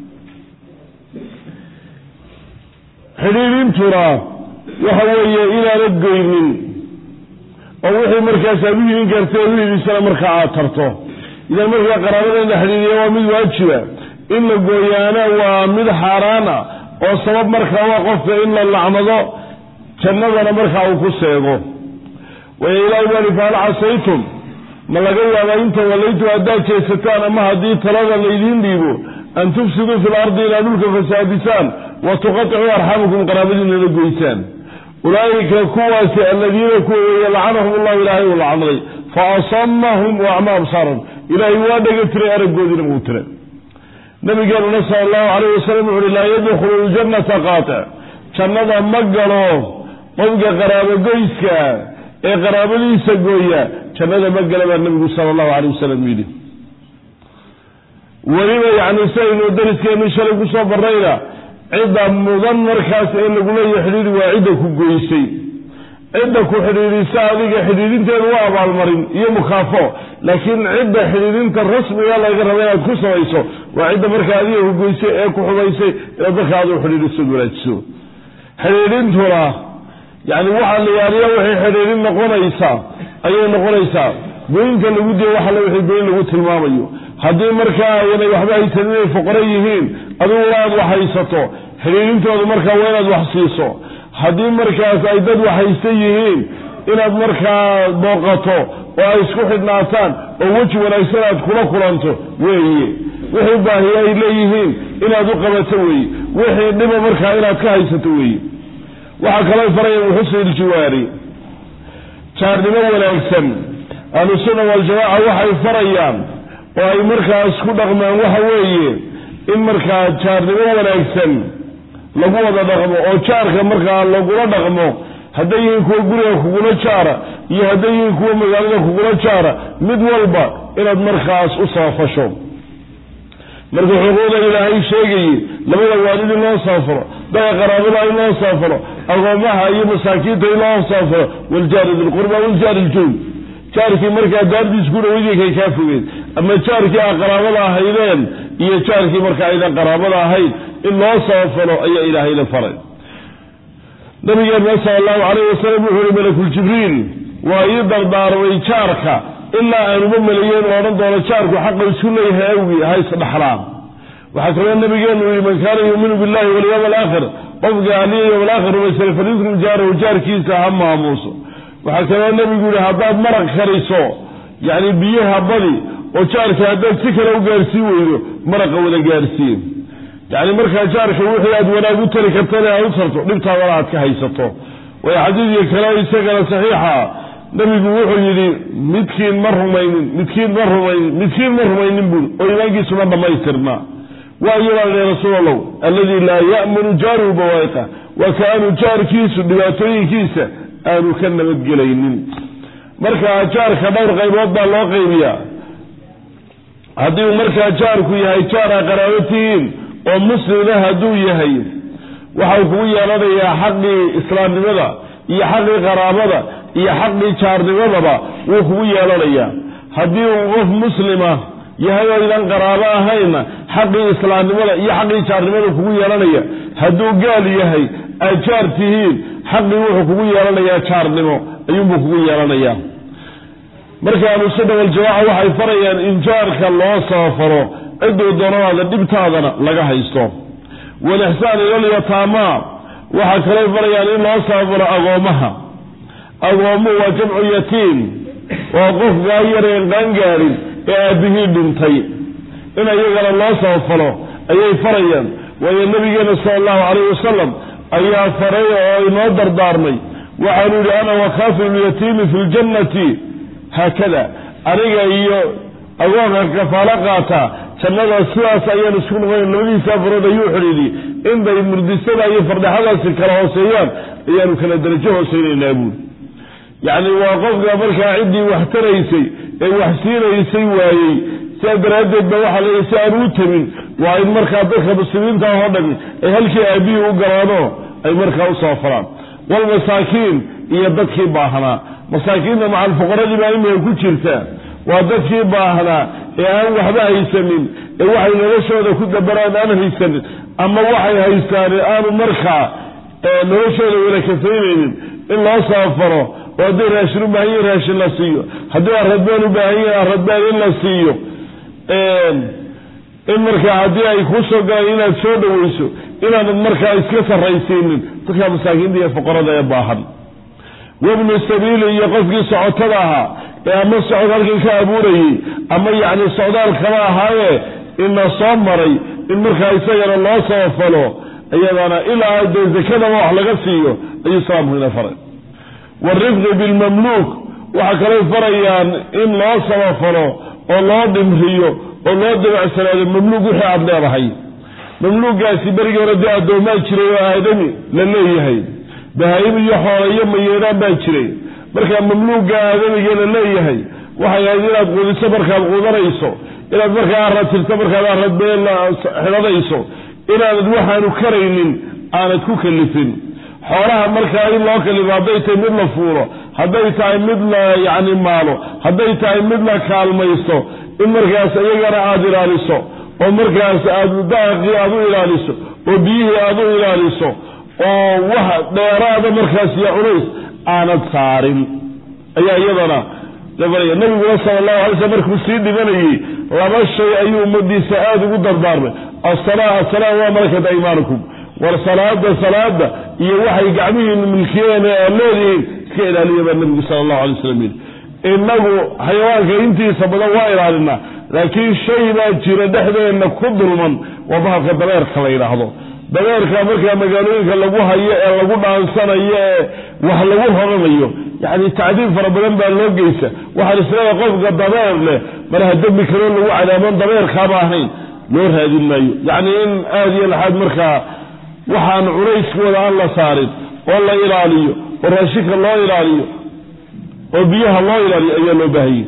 xiriirintuna waxa weeye inaanad goynin oo wixii markaas aad u yihin karta u hidisana markaa aad tarto idan markaa qaraabada in la xiriiriya waa mid waajiba in la gooyaana waa mid xaaraana oo sabab markaa waa qofka in la lacnado jannadana markaa uu ku seego. waya ilaahi bani fahal casaytum ma laga yaabaa inta walaytu haddaad jeesataan ama haddii talada laydiin dhiibo an tufsiduu fi lardi ilaa dhulka fasaadisaan wa tuqaticuu arxamakum qaraabadiinana goysaan. ulaa'ika kuwaasi alladiina kuwa weeye lacanahum allahu ilaahay uu lacnaday fa asamahum wa acma absaarahum ilaahay waa dhega tiray araggoodiina wuu tiray. nabigeenuna sala allahu calayh wasalam wuxu uhi laa yadkhulu ljannata qaatic jannada ma galo qofka qaraabogoyska ee qaraabadiisa gooya jannada ma gala baa nabigu sala allahu calayh wasalam yidhi. weliba yacni saynu dariskeenu shalay ku soo barrayna cidda mudan markaas in lagu leeyahay xidhiiri waa cidda ku goysay cidda ku xidhiirisa adiga xidhiirinteedu waa abaalmarin iyo mukaafo laakiin cidda xidhiirinta rasmiga laga raba inaad ku samayso waa cidda markaa adiga ku goysay ee ku xumaysay inaad markaa adu xidhiiriso wanaajiso. xidhiirintuna يعني waxa la yaariyo waxay xiriirin noqonaysaa ayay noqonaysaa goynta lagu diyo waxa la wixii goyn lagu tilmaamayo haddii markaa inay waxba haysan inay fuqara yihiin adigu inaad wax haysato xiriirintooda markaa waa inaad wax siiso haddii markaas ay dad wax haysan yihiin inaad markaa booqato oo ay isku xidhnaataan oo weji wanaagsan aad kula kulanto weeye wixii baahiya ay leeyihiin inaad u qabato weeye wixii dhiba markaa inaad ka haysato weeye waxaa kaloo faraya xusni iljiwaari jaarnimo wanaagsan ahlusunna waljamaaca waxay farayaan oo ay markaas ku dhaqmaan waxa weeye in markaa jaarnimo wanaagsan lagu wada dhaqmo oo jaarka markaa lagula dhaqmo hadday yihiin kuwa guriga kugula jaara iyo hadday yihiin kuwa magaalada kugula jaara mid walba inaad markaas u saafasho marka xuquuqda ilaahay sheegayey labada waalid in loo saafaro dadka qaraabada in loo saafaro agoomaha iyo masaakiinta in loo saafaro waljaari dilqurba waljaari iljuun jaarkii markaa daardiis ku dhawidii kay kaa fogeed ama jaarkii a qaraabada ahaydeen iyo jaarkii markaa aydan qaraabada ahayd in loo saafaro ayaa ilaahayna faray nabigeena sala allahu calayhi wasalam wuxuu yihi malakuljibriil waa ii dardaarmay jaarka ilaa aanuma maleeyeen oo odhan doono jaarku xaqa isku leeyahay awgii ha isdhaxlaan waxaa kaloo nabigeenu yihi man kaana yuuminu billahi walyawm alaakhir qofka aliya yowm alaakhir rumaysana falyukrim jaarahu jaarkiisa ha maamuuso waxaa kaloo nabigu yihi haddaad maraq kariso yacni biyaha badi oo jaarka haddaad si kale u gaarsiin weydo maraqa wada gaarsiin yacni markaa jaarka wixii aad wanaag u tari kartana aad u tarto dhibtaadana aad ka haysato way xadiidka kale isagana saxiixa nabigu wuxuu yidhi midkiin ma rumaynin buuri oo iimaankiisuna dhammaystirna waa iyadaan rasuulallah alladii laa ya'manu jaaruhu bawaa'iqa waa ka aanu jaarkiisu dhibaatooyinkiisa aanu ka nabadgelaynin markaa jaarka dhowr qaybood baa loo qaybiyaa haddii uu markaa jaarku yahay jaar a qaraabo tihiin oo muslimna hadduu yahay waxau kugu yeelanayaa xaqii islaamnimada iyo xaqii qaraabada iyo xaqii jaarnimadaba wuu kugu yeelanayaa haddii uu qof muslima yahay oo idan qaraabo ahayna xaqii islaamnimada iyo xaqii jaarnimada kugu yeelanaya hadduu gaal yahay aad jaar tihiin xaqii wuxuu kugu yeelanayaa jaarnimo ayuunbuu kugu yeelanayaa marka ahlusunna waljamaaca waxay farayaan in jaarka loo saafaro ciduu doonaada dhibtaadana laga haysto walixsaan ilalyataamaa waxaa kaloo farayaan in loo saafaro agoomaha agoomuhu waa jamcu yatiim waa qofkaa yareen qaangaarin ee aabbihii dhintay in iyagana loo saafaro ayay farayaan waayo nabigeena sala allahu calayhi wasalam ayaa faray oo inoo dardaarmay waxaanu yidhi ana wakaafilu lyatiimi fi ljannati haakada aniga iyo agoonka kafaalo qaataa jannada sidaas ayaan isku noqonayn labadiisa farood ayuu xidhiidhi inbay murdisada iyo fardhaxadaasi kala hooseeyaan ayaanu kala darajo hooseynaynaa buuri yacni waa qofka markaa ciddii wax taraysay ee wax siinaysay waayey sidaa daraaddeed ba waxaa leeyahy si aan u temin waa in markaa dadka muslimiinta oo dhan ay halkii aabbihii u galaano ay markaa u saafaraan walmasaakiin iyo dadkii baahnaa masaakiinta macalfuqaradii baa imika ku jirta waa dadkii baahnaa ee aan waxba haysanin ee waxay noloshooda ku dabaraan aan haysanin ama waxay haystaan aanu markaa noloshooda wada kafaynaynin in loo saafaro oo hadday raashin u baahan yihin raashin la siiyo haddii aradbaan u baahan yihin aradbaan in la siiyo in markaa haddii ay kuu soo galaan inaad soo dhawayso inaanad markaa iska sarraysiinin dadka masaakiinta iyo fuqarada ee baahan wabnu sabiili iyo qofkii socotada ahaa ee ama socod halkan ka abuurayey ama yacni socdaal kama ahaaye ina soo maray in markaa isagana loo sabafalo iyadana ilaa dee zakadaba wax laga siiyo ayuu islaamku ina faray waalrifqi bilmamluuk waxaa kaloo farayaan in loo sabafalo oo loo dhimriyo oo loo dabacsanaado mamluuk wixii aada leedahay mamluugaasi berigii hore dee addoomaa jiray oo aadami la leeyahay bahaayim iyo xoole iyo mayeedhaan baa jiray markaa mamluuga aadamiga la leeyahay waxay ahayd inaad quudiso markaad quudanayso inaad markaa aratirto markaad aradbeen xidhanayso inaanad waxaanu karaynin aanad ku kalifin xoolaha markaa in loo kalifo hadday tahay mid la fuulo hadday tahay mid la yacni maalo hadday tahay mid la kaalmaysto in markaas iyagana aada ilaaliso oo markaas aada daaqii aada u ilaaliso oo biyihii aada u ilaaliso oo wax dheeraada markaas iyo culays aanad saarin ayaa iyadana لبريا النبي صلى الله عليه وسلم مركب سيدي بني لما الشيء أي أمدي سآد وقدر دارنا الصلاة وملكة أيمانكم والصلاة يوحي قعمين من كيانا الذي كينا لي النبي صلى الله عليه وسلم إنه حيوانك انتي سبدا وائر علينا لكن الشيء لا تجير دحدا إنك كدر من وضعك دبيرك خلينا هذا دبيرك مركا مقالوينك لقوها عنسانا وحلقوها رميه يعني التعديل فربنا بقى اللوجيسة وحل السلام قفق الدبير له مرها الدب كرون له على من دبير خاباهين نور هذه المايو يعني إن هذه الحاد مركا وحان عريس ولا الله صارد والله إلاليه والرشيك الله إلاليه وبيها الله إلاليه أيها النبهي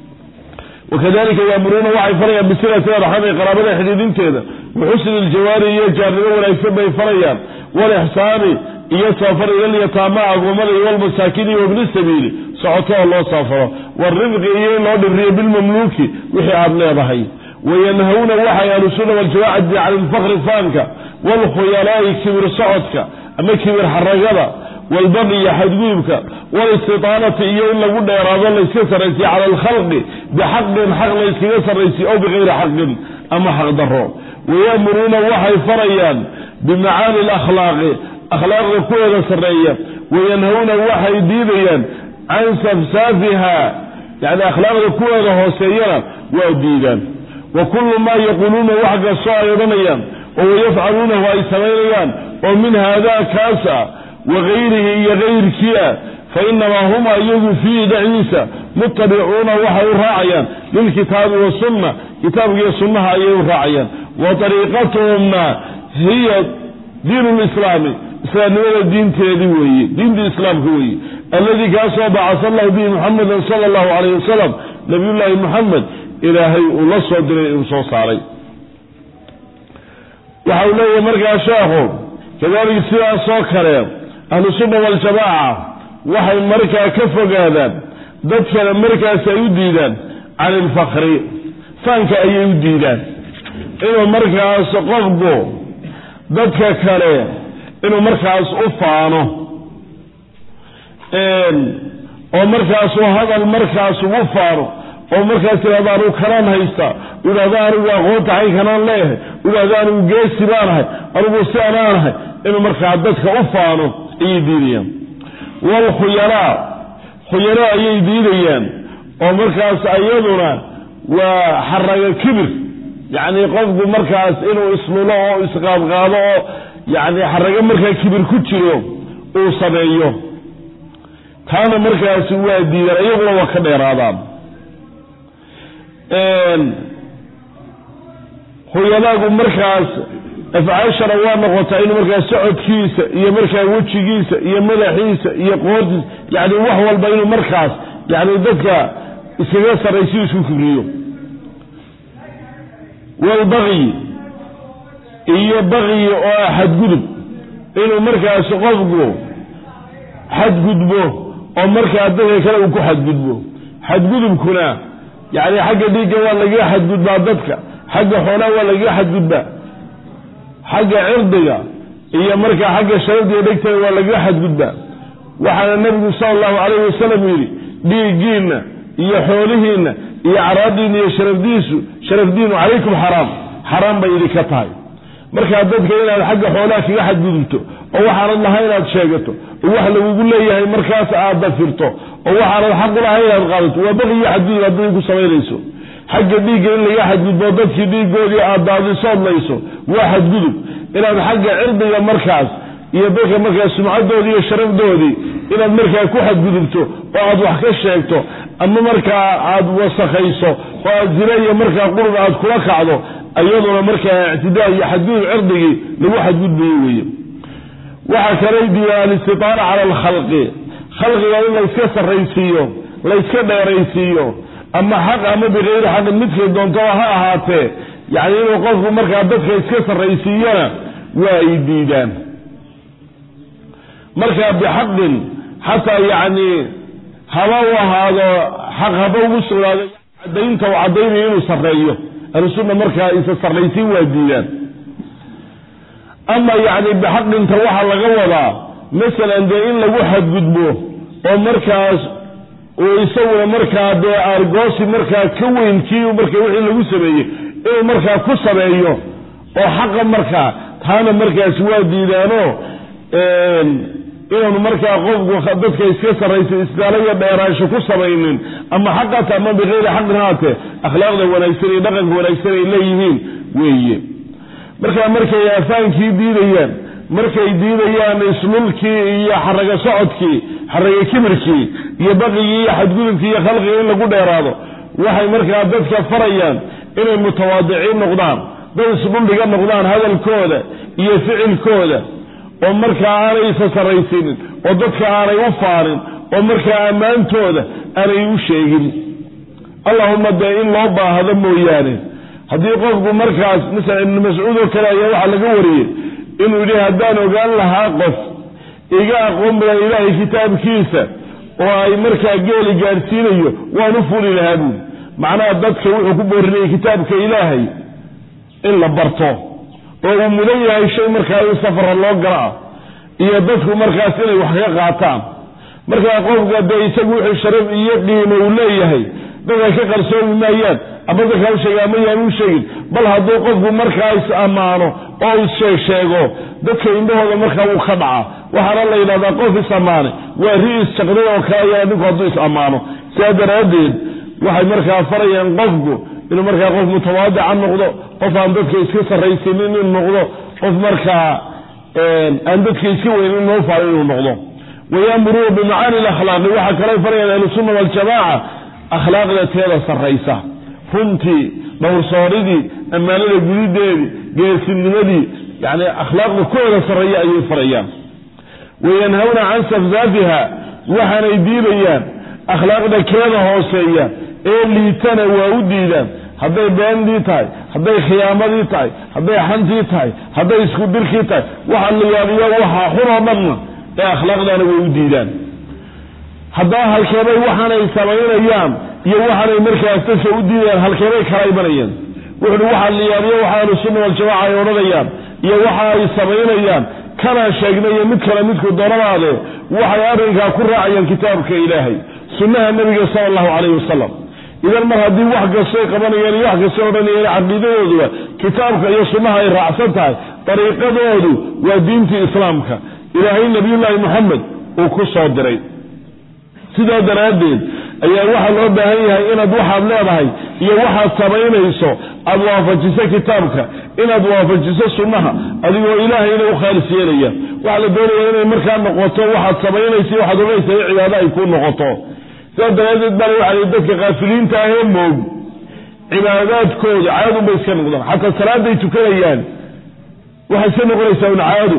وكذلك يأمرون وعي فريا بسنة رحمة قرابة حديدين كذا وحسن الجواري يجارون ولا يسمى فريا والإحسان يسافر إلى اليتامى والمرء والمساكين وابن السبيل سعطاه الله صافره والرفق ينادر بالمملوك وحي عبنا بحي وينهون وحي الرسول والجواعد عن الفقر فانك والخيلاء كبر صعدك أما كبر حرقنا والبغي حدوبك والاستطانة إيون لقد يراد الله يسيسر على الخلق بحق يسيسر أو بغير حق أما حق ضره ويأمرون وحي فريان بمعاني الأخلاق أخلاق كل سرية وينهون وحي دينيا عن سفسافها يعني أخلاق كل هوسيا ودينا وكل ما يقولون وحق الصائرين ويفعلونه ويسمينيان ومن هذا كاسا وغيره غير كيا فإنما هم أيضا في دعيسة متبعون وحي راعيا للكتاب والسنة كتاب والسنة أيضا راعيا وطريقتهم هي دين الإسلامي إسلام الدين تيدي دين الإسلام هو الذي كاسوا بعث الله به محمد صلى الله عليه وسلم نبي الله محمد إلهي الله صدري إنصاص عليه وحوله مرقى شاهو كذلك سيئة صوكرة أهل السنة والجماعة وحي مرقى كفق هذا دفع مرقى سيديدا عن الفقر فانك أي يديدا إنه مرقى سقفقه دفع كره إنه مرقى سقفانه oo markaas hadal markaas ugu faaro oo markaas tiradaanu kalaan haysta ulaadaanu aqoonta ay kanaan leeyahay ulaadaanu geesi baanahay anigu si aanahay inuu markaa dadka u faano ay diidayaan wal khuyara ay diidayaan oo markaas ayaduna waa xaraga kibir yani qofku markaas inuu islulo oo isqaadqaado oo yani xaraga markaa kibir ku jiro uu sameeyo كان مركز وادي يغلو وكديرادان خويلاغو مركز افعاشر waa noqotay in markaa socodkiisa iyo markaa wajigiisa iyo madaxiisa iyo qoortiisa yani wax walba inuu markaas yani dadka iskaga saraysiyo isku kibriyo wal baghi iyo baghi oo ahad gudub inuu markaas qofku حد قدبه أو مركا أدنى كلا وكو حد قدبه حد قدب كنا يعني حق ديك ولا جاء حد قدب عددك حق حونا ولا جاء حد قدب حق عرضك هي مركا حق الشرط يدك ولا جاء حد قدب وحنا النبي صلى الله عليه وسلم يري ديجينا هي حولهن هي عرادين هي شرف دينه عليكم حرام بيدي كتاي مركا أدنى كلا حق حولاك جاء حد قدبته oo waxa Allah inaad sheegato wax lagu leeyahay markaas aad dafirto oo waxa xaq lahayn inaad qaadato waa baqi xadii hadii ku sameeyayso xagga dhiiga in laga xadgudbo dadkii dhiigoodii aad daadiso layso waa xadgudub inaad xagga cirdiga markaas iyo dadka markaas sumcadoodii iyo sharafdoodii inaad markaa ku xadgudubto oo aad wax ka sheegto ama markaa aad wasakhayso oo jiraya markaa qurb aad kula kacdo ayaduna markaa i'tidaa iyo xadgudub cirdigi lagu xadgudbayo weeye وحكري دي الاستطاعة على الخلق خلق لا يسكسر رئيسيو لا يسكدر رئيسيو أما حق أما بغير حق المدخل دونتوها هاته يعني إنه قصد مركا بدك يسكسر رئيسيو وإيديدان مركا بحق حتى يعني هوا هذا حق هبو وصل عدين تو عدين إنه سرعيه الرسول مركا يسكسر رئيسيو وإيديدان أما يعني بحق انت وحا لغوضا مثلا دين لو حد قدبه ومركز ويسوي مركا بأرجوسي مركا كوين كيو مركا وحي اللي سميه إيه مركا كسر أيه وحق مركا هذا مركا سوى ديدانو إنه مركا قف وخدتك يسكسر رئيس الإسرائيلية بيراشو كسرين أما حقا تأمن بغير حق ناته أخلاقه ولا يسري دقنه ولا يسري إليهين ويه مركا يافان كي ديديان markay diidayaan ismulkii iyo xaraga socodkii xaraga kimirkii iyo baqigii iyo xadgudubkii iyo khalqiga in lagu dheeraado waxay markaa dadka farayaan inay mutawaadiciin noqdaan dad isbuldiga noqdaan hadalkooda iyo ficilkooda oo markaa aanay saraysiinin oo dadka aanay u faarin oo markaa ammaantooda aanay u sheegin allahumma da in loo baahdo mooyaane haddii qofku markaas misal ibn mas'uud oo kale ayaa waxa laga wariyay inuu yidhi haddaan ogaan lahaa qof iga aqoon badan ilaahay kitaabkiisa oo ay markaa geeli gaadhsiinayo waan u fuli lahaa buuli macnaha dadka wuxuu ku boorinayay kitaabka ilaahay in la barto oo uu mudan yahay shay markaa in safara loo galaa iyo dadku markaas inay wax ka qaataan markaa qofka dee isagu wuxuu sharaf iyo qiimo uu leeyahay dadka ka qarsoomi maayaan ama dadka u sheegaa ma yaan u sheegin bal hadduu qofku markaa is ammaano oo is sheego dadka indhahooda markaa uu ka dhaca waxaana la yidhahdaa qof is ammaane waa ri'is shaqday oo kale ayaa ninku hadduu is ammaano sidaa daraaddeed waxay markaa farayaan qofku inuu markaa qof mutawaadica noqdo qof aan dadka iska sarraysiinin inuu noqdo qof markaa aan dadka iska weynin inuu faarin inuu noqdo wayamuruu bimacaani alakhlaaqi waxaa kale farayaan ahlusunna waljamaaca akhlaaqda teeda sarraysa runtii dhowrsooridii ammaanada gudideedii geesinimadii yani akhlaaqda kooda sarreeya ayay farayaan wayanhawna can safsaafiha waxaanay diidayaan akhlaaqda keeda hooseeya ee liitana waa u diidaan hadday beendii tahay hadday khiyaamadii tahay hadday xantii tahay hadday isku dirkii tahay waxa la yaabiyo waxa xun oo dhanna ee akhlaaqdana way u diidaan haddaa halkeebay waxaanay samaynayaan iyo waxaanay markaas dadka u diidayaan halkeebay kala imanayaan wuxuu waxa la yaabiyo waxaanu sunna wal jamaa ay oranayaan iyo waxa ay samaynayaan kana sheegnay mid kale midku doonanaade waxay arrinka ku raacayaan kitaabka ilaahay sunnaha nabiga sallallahu alayhi wasallam idan mar hadii wax gashay qabanayaan wax gashay oranayaan aqoonidoodu kitaabka iyo sunnaha ay raacsan tahay dariiqadoodu waa diinta islaamka ilaahay nabiyullaahi muhammad uu ku soo diray sidaa daraadeed ayaa waxa loo baahan yahay inaad waxaad leedahay iyo waxaad samaynayso aad waafajiso kitaabka inaad waafajiso sunnaha adigoo ilaahayna u khaalis yeelaya waxa la doonayaa inay markaa noqoto waxaad samaynayso waxaad ogaysay cibaado ay ku noqoto sidaa daraadeed baa waxa dadka qaafiliinta ah ee moog cibaadaadkooda caado bay iska noqdaan xataa salaaday tukanayaan waxay iska noqonaysaa caado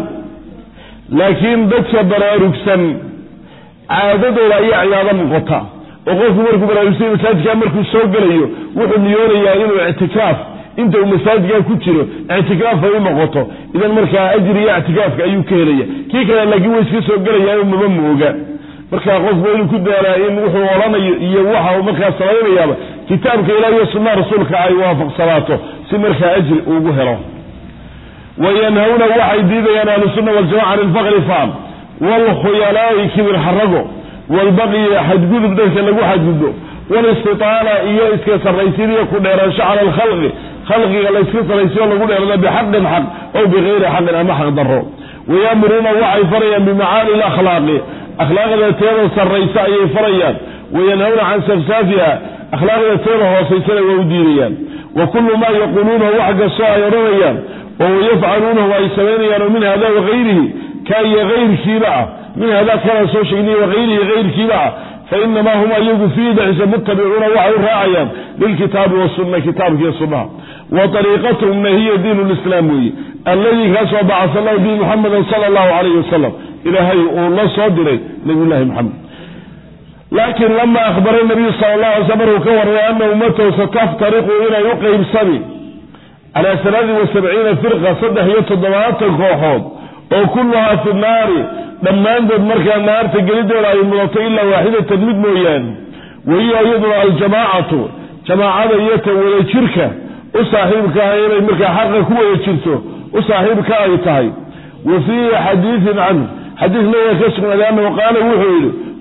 laakiin dadka baraarugsan caadadooda ayaa cibaado noqota oo qofku markuu baraarugsan masaajidka markuu soo galayo wuxuu niyoonayaa inuu i'tikaaf inta uu masaajidka ku jiro i'tikaaf ay noqoto idan markaa ajri iyo i'tikaafka ayuu ka helaya kii kale laakiin way iska soo galayaa uma mooga markaa qofku inuu ku daalaa in wuxuu oranayo iyo waxa uu markaa samaynayaaba kitaabka ilaahay iyo sunnaha rasuulka ay waafaqsanaato si markaa ajri ugu helo وينهون waxay diidayaan ahlusunna waljamaaca can alfaqri faam walkhuyalaa'i kibir xarago walbaqyi xadgudub dadka lagu xadgudbo walistitaala iyo iska sarraysiin iyo ku dheeraansho cala alkhalqi khalqiga la iska sarraysiyo lagu dheerado bixaqin xaq ow bigayri xaqin ama xaq darro wayamuruuna waxay farayaan bimacaani alakhlaaqi akhlaaqda teeda sarraysa ayay farayaan wayanhawna can safsaafiha akhlaaqda teeda hoosaysana waa u diidayaan wa kullu maa yaquuluunahu wax kastoo ay odhanayaan ويفعلونه ويسوينيان من هذا وغيره كاي غير كيبا من هذا كان سوشيني وغيره غير كيبا فإنما هم أيضا فيه دعس متبعون وعي راعيا للكتاب والسنة كتاب والسنة وطريقتهم هي دين الإسلامي الذي كسب بعث الله به محمد صلى الله عليه وسلم إلى هاي الله صادري نبي الله محمد لكن لما أخبر النبي صلى الله عليه وسلم وكور أن أمته ستفترق إلى يقيم سبي على 73 فرقة صدح يتضمعات الكوحود وكلها في النار لما انظر مركة النار تقلد ولا يمضط إلا واحدة تدمد مويان وهي يضرع الجماعة جماعة ولا شركة وصاحبك هاي مركة حقك هو يشرته وصاحبك هاي وفي حديث عنه حديث لا يكسر لأنه قال وحيله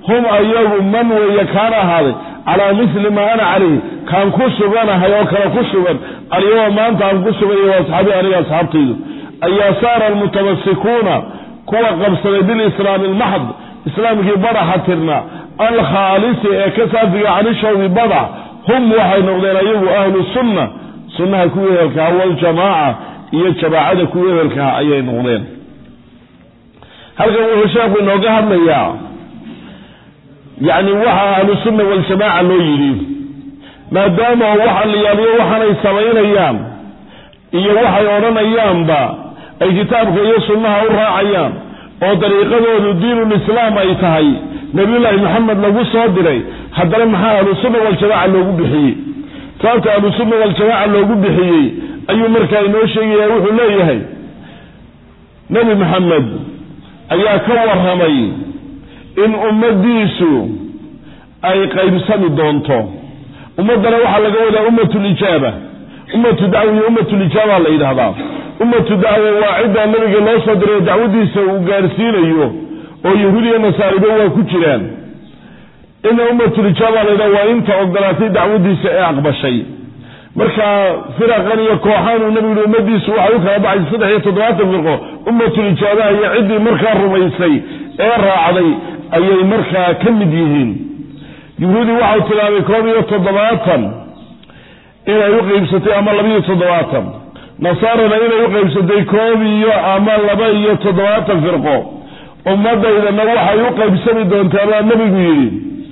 هم أيضا من ويكان هذا على مثل ما أنا عليه كان كسبنا هيا وكان كسبا اليوم ما أنت عن كسبا وأصحابي أنا أصحابتي أي صار المتمسكون كوا قبصنا بالإسلام المحض إسلام كي برا حترنا الخالص كسب عن الشوذ برا هم وحي نقدر أيوه أهل السنة سنة كويه الكاول جماعة يتبعد كويه الكا أي نقدر هل كان الشيخ إنه قهم إياه يعني وحى أهل السنة والجماعة لو يريد ما دام وحى اللي يليه وحى يسوين أيام إيه وحى يورن أيام با أي كتاب كي سنة أورها أيام وطريقة دين الإسلام أي تهي نبي الله محمد لو صادري حتى لما أهل السنة والجماعة لو بحيي كانت أهل السنة والجماعة لو بحيي أي مركا ينوشي يروح إليه نبي محمد أي كور همي إن أمديسو أي قيبسان دونتو أمدنا وحا لقوله أمة الإجابة أمة دعوة أمة الإجابة على إذا هذا أمة دعوة واعدة النبي الله صدر دعوة ديسو وقارسين أيوه ويهودي النصارى وكتيران إن أمة الإجابة على إذا وإنت أقدراتي دعوة ديسو أعقب الشيء مركا فرقان يكوحان ونبي الأمديسو وحيوكا بعد صدح يتضغط فرقه أمة الإجابة هي عدي مركا الرميسي إيرا علي أي مركا كمديهين يهودي واحد تلامي كومي يتضباطا إلى يقيم ستي أمال لبي يتضباطا نصارنا إلى يقيم ستي كومي أمال لبي يتضباطا فرقو أمدا إذا نروح يقيم ستي دون تابع النبي قيري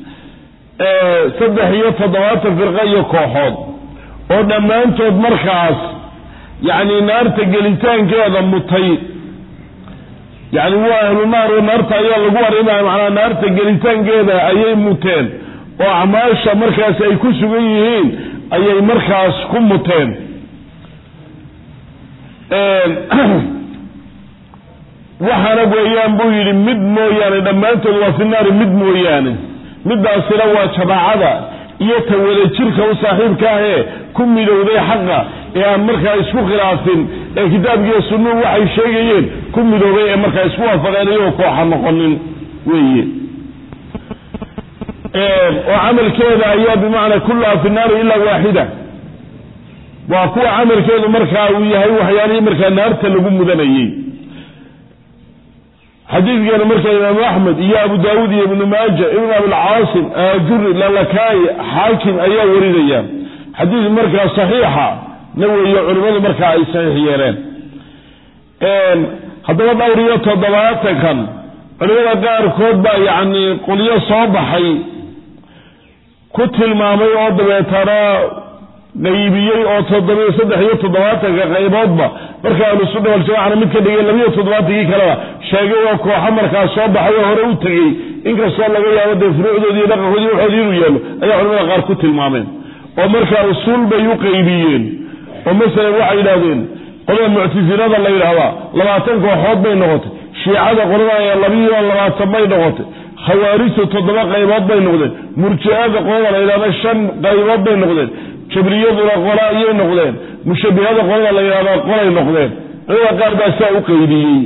صدح يتضباطا فرقا يكوحون ونما أنتو مركاس يعني نار تقليتان كذا مطيب يعني هو أهل النار ونارتا أيها الغوار إما معنا نارتا قليتان كذا أيها متين وعماشا مركز أي كسويين أيها مركز كم متين وحنا أيام بويل مد موياني لما أنت الله في النار مد موياني مد أصلاوات شباعة يتولى الشركة وصاحبك هي كم ملو ذي حقا يا مركز اسكو خلافين كتاب السنة وحي شيئين كم ملو ذي مركز اسكو فغيريه وكوحا مقنن ويه وعمل كذا أيها بمعنى كلها في النار إلا واحدة وأقوى عمل كذا مركز ويهي وحياني مركز النار تلقم مدنيين حديث كان مركز الإمام أحمد يا أبو داود يا ابن ماجه ابن أبي العاصم جر للكاي حاكم أيها وريد أيام حديث مركز صحيحة نوي علماء مركز صحيح يرين هذا دورية تضواتك علماء قار كود يعني قلية صباحي كتل مامي أو ترى غيبيي أو تضوي صدحية تضواتك غيبات مركز السنة والجماعة أنا متكلم لمية تضواتك كلا شاقي وكوحا مركز صباحي وهروتك إنك صلى الله عليه وسلم فروعه دي لقى خذي وحذيره يالو أي علماء قار كتل مامين ومركز الصلب يقيبيين ومثلا واحد إلهين قلنا المعتزلة الله يلهوا لما تنكوا حوض بين نغط شيعة قلنا يا اللبي لما تنبي نغط خواريس تطبق قيبات بين نغط مرجعات قلنا إلى الشن قيبات بين نغط كبريات وغلاء نغط مشبهات قلنا إلى قلنا نغط هو قال بأساء قيبي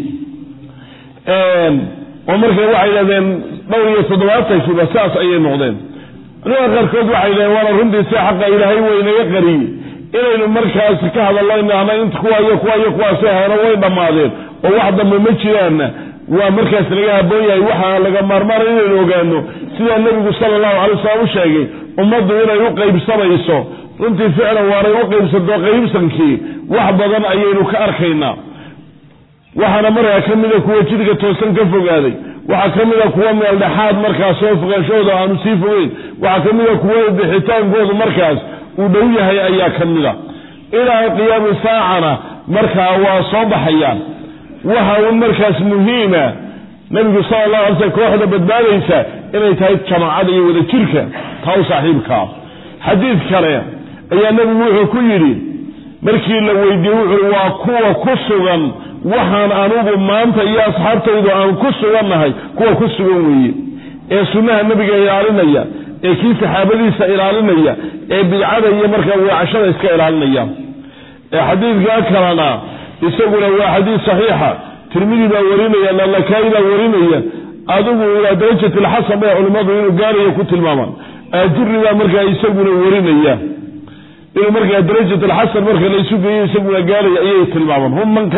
ومركز واحد إلهين دورية صدواتك في بساس أي نغط أنا غير كود واحد إلهين وانا رمضي سيحق إلهي وإن يقري إلى مركز كهذا الله إن أنا أنت كوا سهرة وين دمادين وواحد من مجيئنا ومركز لقاها بويا يوحى لقى مرمار إلى الوجانو سيد النبي صلى الله عليه وسلم شيء ومضى إلى يوقي بسبع يسوع أنت فعلا ورا يوقي بصدق يمسن كي واحد بدن أيينو كأرخينا وحنا مرة كمل كوا كذا توصل كفوا هذه وحكمل كوا من اللحاد مركز صوف غشوده عن سيفوين وحكمل كوا بحيتان جوز مركز ودوية هي أيها كملة إلى قيام ساعنا مركز وصباحيا وهو المركز مهمة نبي صلى الله عليه وسلم واحدة بداليسة إنه يتهيد جماعة وذا شركة تاو صاحبك حديث كريم أي النبي وحو كيري مركي لو يديوح وكوة كسوغا وحان أنوب ما أنت يا أصحابته إذا أن كسوغا نهي كوة كسوغا وي إيه سنة النبي يعلنيا إيه كيف حابديسة إلالينيا إيه بيعادة يمركا وعشرة إسكا إلالينيا إيه حديث قال كرانا يسوقنا هو حديث صحيحة ترمذي باورينيا لالكاي باورينيا adigu ila darajada alxasan ee culimadu inuu gaarayo ku tilmaamaan ajriga markaa isaguna warinaya inuu markaa darajada alxasan markaa la isu geeyo isaguna gaarayo ayay tilmaamaan hum man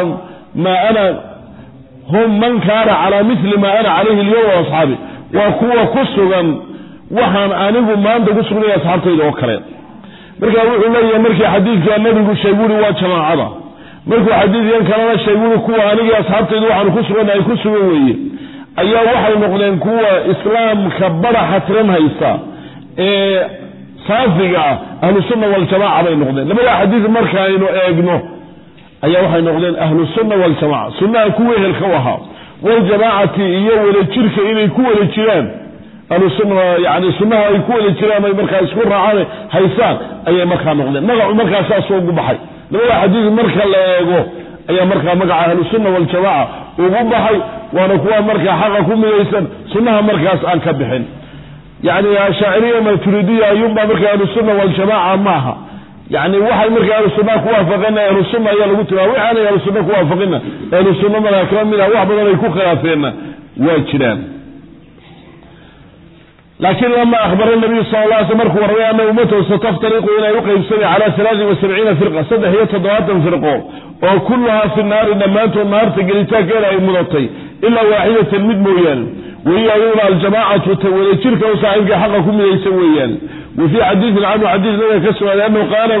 kaana ala mithli ma ana alayhi al-yawm wa ashabi wa kuwa kusugan waxaan anigu maanta ku sugnay asxaabtayda oo kale markaa wuxuu leeyahay markii xadiidka nabigu sheegay waa jamaacada markuu xadiidkan kalena sheegay kuwa aniga asxaabtayda waxaan ku sugnay ku sugan weeye ayaa waxay noqdeen kuwa islaamka baraxa tiran haysta ee saafiga ahlu sunna wal jamaa bay noqdeen labada xadiid marka aynu eegno ayaa waxay noqdeen ahlu sunna wal jamaa sunnaha kuwa helka waha wal jamaacati iyo wala jirka inay ku wala jiraan ahlu sunna yani sunnaha ay ku wala jiraan ay markaa isku raacaan haysaan ayay markaa noqdeen magacu markaa saas ugu baxay labada xadiid marka la eego ayaa markaa magaca ahlu sunna wal jamaa ugu baxay waana kuwa markaa xaqa ku midaysan sunnaha markaas aan ka bixin yani ash'ariyya maturidiyya ayuunba markaa ahlu sunna wal jamaa maaha يعني waxay markaa ahlu sunna ku waafaqeen ahlu sunna ayaa lagu tiraa waxaan ahlu sunna ku waafaqeen ahlu sunna markaa kamid ah wax badan ay ku khilaafeen waa jiraan لكن لما أخبر النبي صلى الله عليه وسلم ورأى أن أمته ستفترق إلى يقيم سنة على 73 فرقة صدح هي تضوات فرقة وكلها في النار إنما أنتم النار تقريتها كيرا مضطي إلا واحدة المدمويان وهي أيضا الجماعة والشركة وصاحبك حقكم يسويان وفي حديث عنه حديث لنا كسوة لأنه قال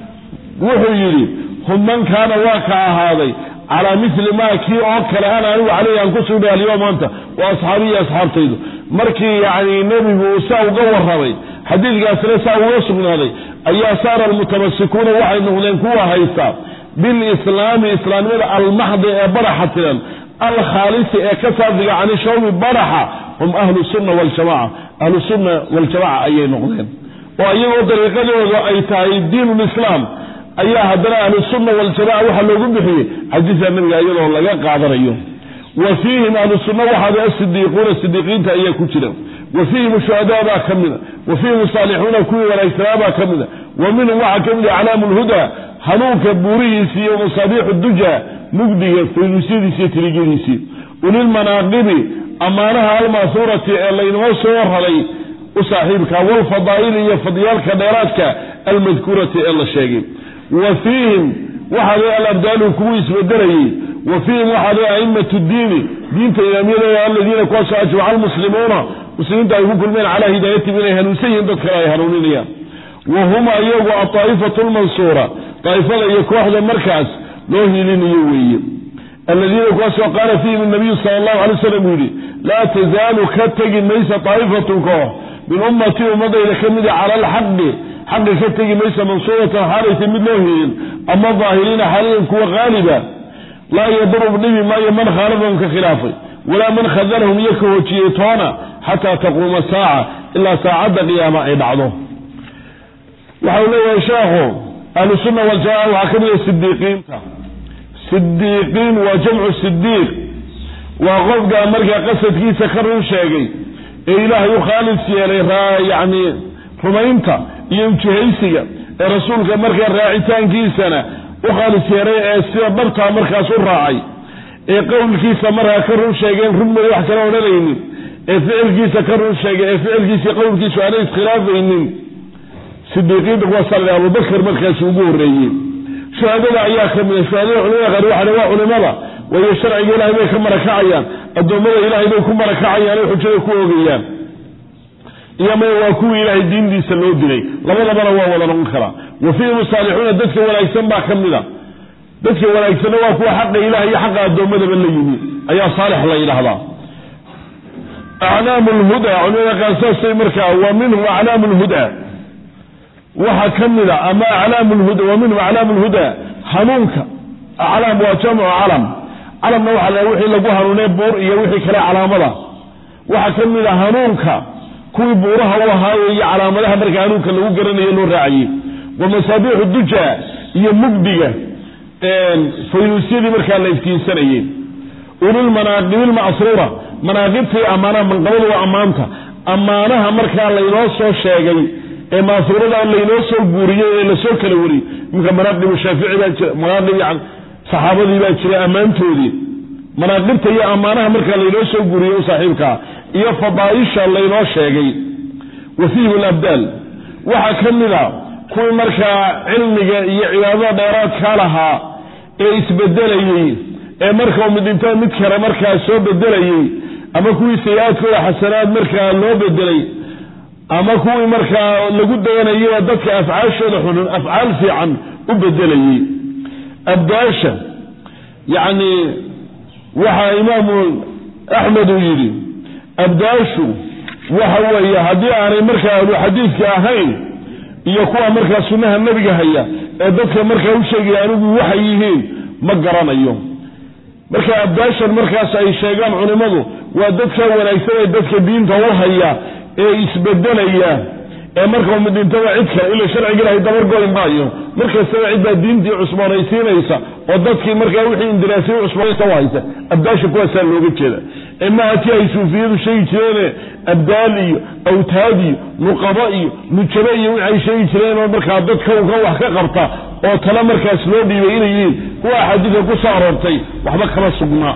وحيري هم من كان واقع هذا على مثل ما كي أوكل أنا عليه أنكسر بها اليوم أنت وأصحابي أصحاب تيدو مركي يعني النبي موسى وقور هذا حديث قاسر ساو وصف من هذا أي صار المتمسكون وحي نغلين كوا هيسا بالإسلام إسلامي المحض برحة الخالص كسر عن شوم برحة هم أهل السنة والجماعة أهل السنة والجماعة أي نغلين وأي طريقة أي الدين الإسلام أي هدنا أهل السنة والجماعة وحلوهم به حديث النبي أيضا الله قادر أيهم وفيهم أهل السنة وحد الصديقين تأيي كتيرا وفيهم الشهداء كمنا وفيهم الصالحون كل ولا إسلام كمنا ومنهم واحد كمنا علام الهدى هنوك بوريسي ومصابيح الدجى مجدية في نسيدسي تريجيسي وللمناقب أمانها الماثورة اللي نوصورها لي وصاحبك والفضائل فضيالك ديراتك المذكورة إلا الشيء وفيهم واحد الأبدال كويس ودري وفيهم واحد أئمة الدين دين تيامين الذين قاسوا أجمع المسلمون مسلمين تعرفون كل من على هداية من هنوسين ذكر هنونيا وهم أيوة الطائفة المنصورة طائفة يكون واحد المركز لوهلين يوي الذين قاسوا قال فيهم النبي صلى الله عليه وسلم يقول لا تزال كتجن ليس طائفة من أمتي ومضى إلى كمد على الحق حق كتجن ليس منصورة حالة من لوهلين أما الظاهرين حاليا كوا غالبا لا يضرب النبي ما من خالفهم كخلافه ولا من خذلهم يكه تيتونا حتى تقوم الساعة إلا ساعة قيامة بعضهم وحوله يشاهوا أهل السنة والجماعة وعكبه الصديقين وجمع الصديق وغفق أمريكا قصة كيسة كرر شاقي إله يخالف يعني رمينتا يمتهيسيا رسولك أمريكا راعتان كيسنا وخالف يرى سيبرتها مركز الراعي قول كيسة مرها كرر شاقين رمي يحسنون ليني فعل كيسة كرر شاقين فعل كيسة قول كيسة عليه خلاف إنين صديقين وصل أبو بكر مركز وقور ريين شهادة أياك من الشهادة علماء غير واحد علماء وهي الشرع إلهي بيكم مركعيان الدومية إلهي بيكم مركعيان وحجة يكون غيان إيما يواكو إلهي الدين دي سلو الديني لما هو ولا ننكرا وفيهم الصالحون ددك ولا يسمى كمنا ددك ولا يسمى واكو حق إلهي حق الدومية بالليني أي صالح لا إله الله أعلام الهدى علماء قاساس مركع ومنه أعلام الهدى وحكمنا أما أعلام الهدى ومنه أعلام الهدى حنونك أعلام وجمع علم نوح على وحي لقوها نبور يوحي كلا علامة وحكمنا هنونك كوي بورها وهاي علامة لها مركا هنونك اللي وقرن هي نور رعي ومصابيح الدجى هي مقبية فينسيدي مركا اللي يفتين سنين أولو المناقب المعصورة مناقب في أمانة من قبل وأمانتها أمانها مركا اللي ينصر الشيء ما صورة اللي ينصر بوريه اللي سوك الوري ممكن مناقب الشافعي مناقب يعني صحابة دي باكرة أمانته دي manaaqibta iyo amaanaha marka laynoo soo guriyo saaxiibka iyo fadaaisha laynoo sheegay wasiihu al-abdal waxa kamida kuwi marka cilmiga iyo cibaadada dheeraadka lahaa ee isbedelayay ee marka midinta mid kale marka soo bedelayay ama kuwi sayaadkooda xasanaad marka loo bedelay ama kuwi marka lagu dayanayo dadka afcaashooda xun afcaal fiican u bedelayay abdaasha yani waxa imaam Ahmad yiri abdaashu waxa weeye hadii aanay marka xadiiska ahayn iyo kuwa marka sunnaha nabiga haya ee dadka marka u sheegay anigu waxa yihiin ma garanayo marka abdaashan markaas ay sheegaan culimadu waa dadka wanaagsan ee dadka diinta u haya ee isbedelaya ee marka midintada cidka ila sharciga Ilaahay dabar go'in maayo marka sabcida diintii cusboonaysiinaysa oo dadkii marka wixii indiraasay cusboonaysa waysa abdaasha kuwa saan looga jeeda ima ati ay suufiyadu shay jireen abdaali awtaadi nuqabai nujabai ay shay jireen oo marka dadka uu wax ka qabta oo tala markaas loo dhiibay inay kuwa xadiidka ku saartay waxba kala sugnaa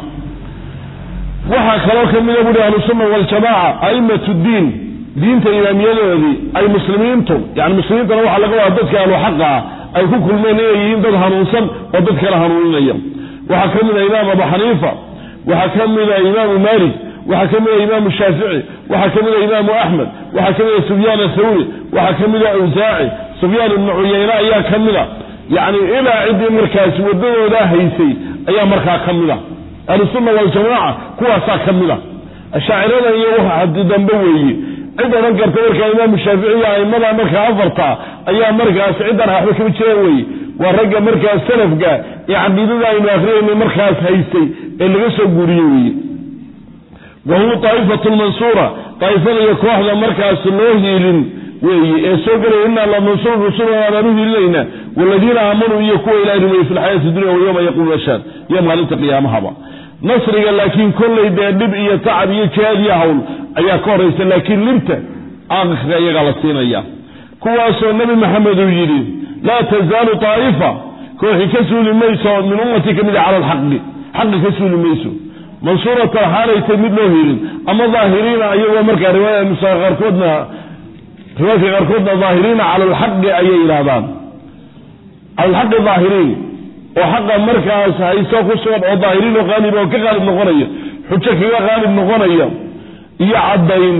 waxa kale oo kamid ah ahlus sunna wal jamaa aimatu diin diinta islaamiyadoodii ay muslimiintu yani muslimiintana waxa laga wadaa dadka ahlu xaqa ay ku kulmeen inay yihiin dad hanuunsan oo dad kala hanuuninaya waxa kamid ah imaam Abu Hanifa waxa kamid ah imaam Malik waxa kamid ah imaam Shafi'i waxa kamid ah imaam Ahmad waxa kamid ah Sufyan al-Thawri waxa kamid ah Awzaa'i Sufyan ibn Uyayna ayaa kamid ah yani ila cidi markaas wadadooda haysay ayaa markaa kamid ah al-sunna wal jamaa kuwa kamid ah ash'ariyada iyo waxa dambe weeyii ciidan gartay marka imaam Shafi'i ay mada marka afarta ayaa markaas ciidan waxba ka jireen way waa ragga markaas salafka ee aqoonta ay akhriyeen markaas haystay ee laga soo guuriyay وهو طائفة المنصورة طائفة يكوحد مركز لوهيل ee soo galay inna la mansur rusulana nabihi ilayna walladina amanu yakuu ila ilaahi fi alhayati dunya wa yawma yaqulu ashhad yawm maalinta qiyaamaha nasriga laakiin kullay dib iyo tacab iyo jihaad iyo hawl ayaa ka horeysa laakiin linta aakhirka iyaga la siinaya kuwaasoo nabi maxamed uu yiri la tazalu ta'ifa kooxi kasuli mayso min ummati kamid ala alhaqi kasuli mayso mansurata halayta mid loo hirin ama zaahiriina ayagoo markaa riwaayada musaaqarkoodna رواية غرقودنا ظاهرين على الحق أي إلهبان على الحق ظاهرين وحق مركز هيسوق السؤال وظاهرين وغالب وكغالب نغنية حجك غالب نغنية يعدين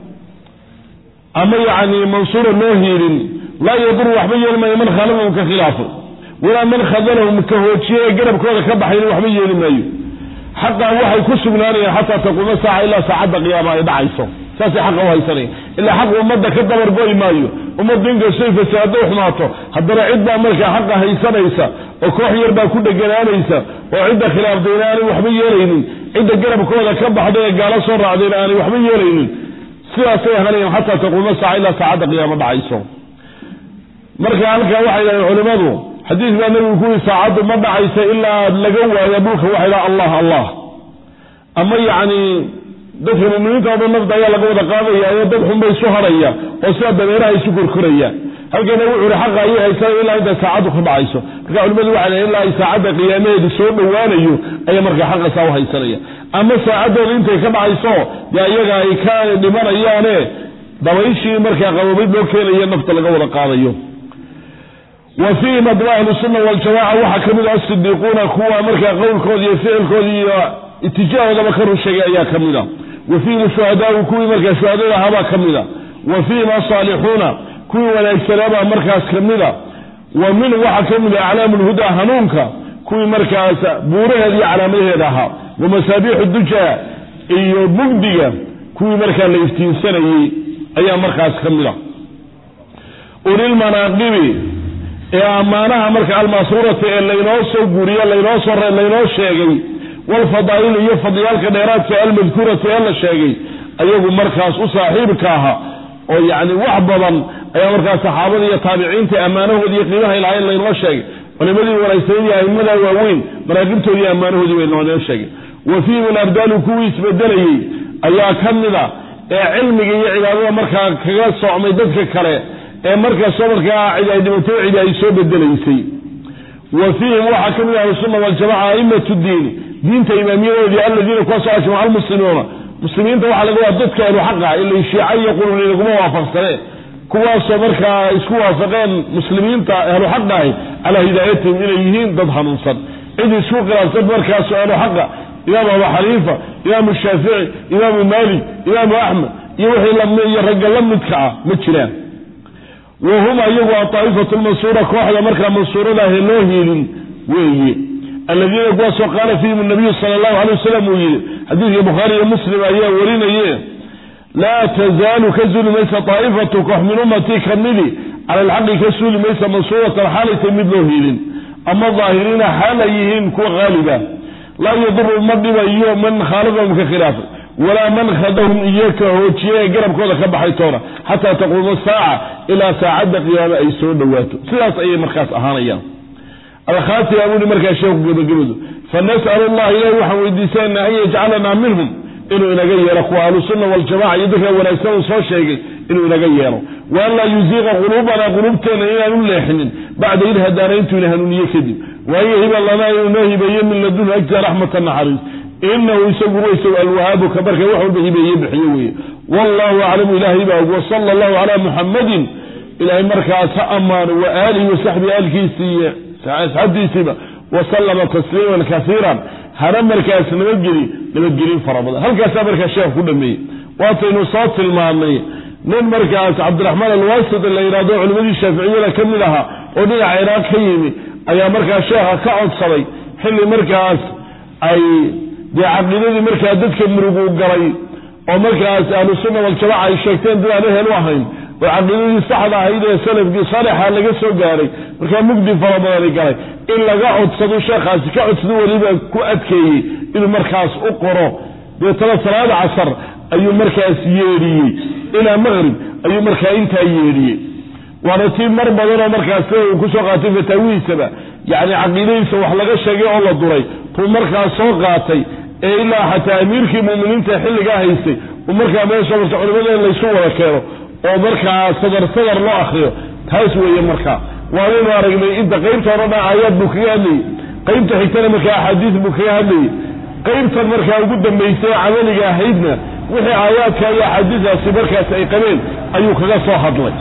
أما يعني منصور النوهير لا يضر وحبيا لما يمن خالفهم كخلافه ولا من خذلهم كهوتشيه قرب كوذا كبحين وحبيا لما حقا وحي كسبنانيا حتى تقوم ساعة إلا ساعة قيامة يدعيسهم ساسي حقه وهيساني إلا حق أمده كدبر بوي مايو أمده إنك سيفة سيادة وحماته حضر عدة مركة حقه هيسانيسا وكوح يربا كل جنانيسا وعدة خلاف ديناني وحبي يليني عدة قرب كولا كبح دينا قال صرع ديناني وحبي يليني سياسي هنيهم حتى تقوم الساعة إلا ساعة قيامة بعيسو مركة عنك واحد العلماء حديث ما النبي يقول ساعة ما بعيسا إلا لقوة يبوك واحد الله الله أما يعني dadka muuminiinta oo nafda ayaa laga wada qaadaya oo dad xun bay soo haraya oo sida dameeraha ay sugur koraya halkana wuxuu xaq ay haysan ilaa inta saacadu ku dhacayso marka culimadu waxay ilaa ay saacada qiyaamadeedu soo dhawaanayo ay marka xaq saaw haysanaya ama saacadooda intay ka dhacayso yaa iyaga ay ka dhimanayaan dabayshii marka qabowid loo keenayo nafta laga wada qaadayo وفي مدرسة السنة والجماعة وحكموا الصديقون كوا مركا قولكودي فعلكودي اتجاه لما كانوا الشيء يا كملا وفي الشهداء كوي مركز شهداء هذا كملا وفي ما صالحون كوي ولا السلام مركز كملا ومن وحكم اعلام الهدى هنونك كوي مركز بوره هذه علامه لها ومسابيح الدجى اي مبديه كوي مركز ليفتين سنه اي مركز كملا اولي المناقب يا امانها مركز الماسوره اللي ينوسو غوريا اللي ينوسو اللي ينوسو والفضائل هي فضيالك ديرات المذكورة يلا شيء أيها مركز وصاحبكها أو يعني وحبا أيها مركز صحابة تابعين تأمانه ذي قيمها إلى عين الله شيء ولماذا ولا يسيري أئمة وين مراقبته ذي أمانه ذي وين شيء وفيه الأبدال كويس بدله أيها كملا علمي عبادة مركز كغاس عميدتك كره مركز صبرك عبادة متوعدة يسوي بدله يسي وفيه وحكم السنة والجماعة أئمة الدين دين إمامية الذين كواسوا أجمع المسلمون مسلمين توحى لقوا ضدك إلو حقا إلا الشيعي يقولون لكم وافق سنة كواسوا مركا اسكوا فقين مسلمين إلو حقا على هدايتهم إليهين ضدها ننصر إذن سوق الأرسل مركا سؤالوا حقا إمام أبو حنيفة إمام الشافعي إمام مالك إمام أحمد يوحي لما يرجع لم يتكعى متشلان وهم أيها طائفة المنصورة كواحدة مركا منصورة له اللوهي وهي الذين قاسوا قال فيهم النبي صلى الله عليه وسلم وهي حديث البخاري ومسلم أيها ورين أيها لا تزال كزول ميسى طائفة كحمل أمتي كملي على الحق كزول ميسى منصورة حالة مثلهين أما الظاهرين حاليهن كو غالبا لا يضر المضب أيها من خالفهم كخلافه ولا من خدهم إياك وشيء قرب كذا كبحيتورا حتى تقوم الساعة إلى ساعة قيامة أي سور دواتو ثلاث أي مركز أهانيا الخاتي أبوني مركز الشيخ قبل فنسأل الله إليه وحويديسان أن يجعلنا منهم إنه إنغير أخوة السنة والجماعة يدك ولا يسوي صوت شيء إنه إنغيره وأن لا يزيغ قلوبنا قلوبتنا إلى نلحن بعد إذ هدانيت لهن يكذب وأن يهب لنا ينهي بين من لدنه أجزى رحمة النحريس إنه يسوي الوهاب كبرك وحول به بحيوه والله أعلم إلهي بأوه وصلى الله على محمد إلهي مركز أمان وآله وصحبه الكيسية سعدي سبا وسلم تسليما كثيرا هذا مركز نمجرين فرابضا هل كاسا مركز الشيخ كل مي واطينو صوت المعنى من مركز عبد الرحمن الواسط اللي يرادوا علماء الشافعية لكملها ونيع عراق حيمي أي مركز الشيخ كعود صلي حل مركز أي دي عقلين مركز ددك مرقو قري ومركز أهل السنة والجماعة الشيختين دي عليها الوحين وعقلين الصحة هيدا سلف دي صالحة لقى سو قاري مركز مقدم فرابضا قري إلا قعد صدو شيخاس كعد صدو وليبا كو أدكي إنه مركز أقره دي 3 عصر أي مركز ييري إلى مغرب أي مركز انت ييري ونتيب مربضنا مركز وكسو قاتي في تاويل سبا يعني عقلين سوح لقى شاقي الله دري تو مركز سو قاتي إلا حتى أميركي مؤمنين تحل قاهيسي ومركز ما يشعر علماء اللي يسوى كيرو ومركز صدر الله أخيه تهيسوه مركز وأنا أرجع أنت قيمت ربع آيات بكياني قيمت حكتنا مركا حديث بكياني قيمت مركا وجود ميساء عملي جاهدنا وحي آيات كأي حديثها سبركا سيقمين أيوك لا صاحب لك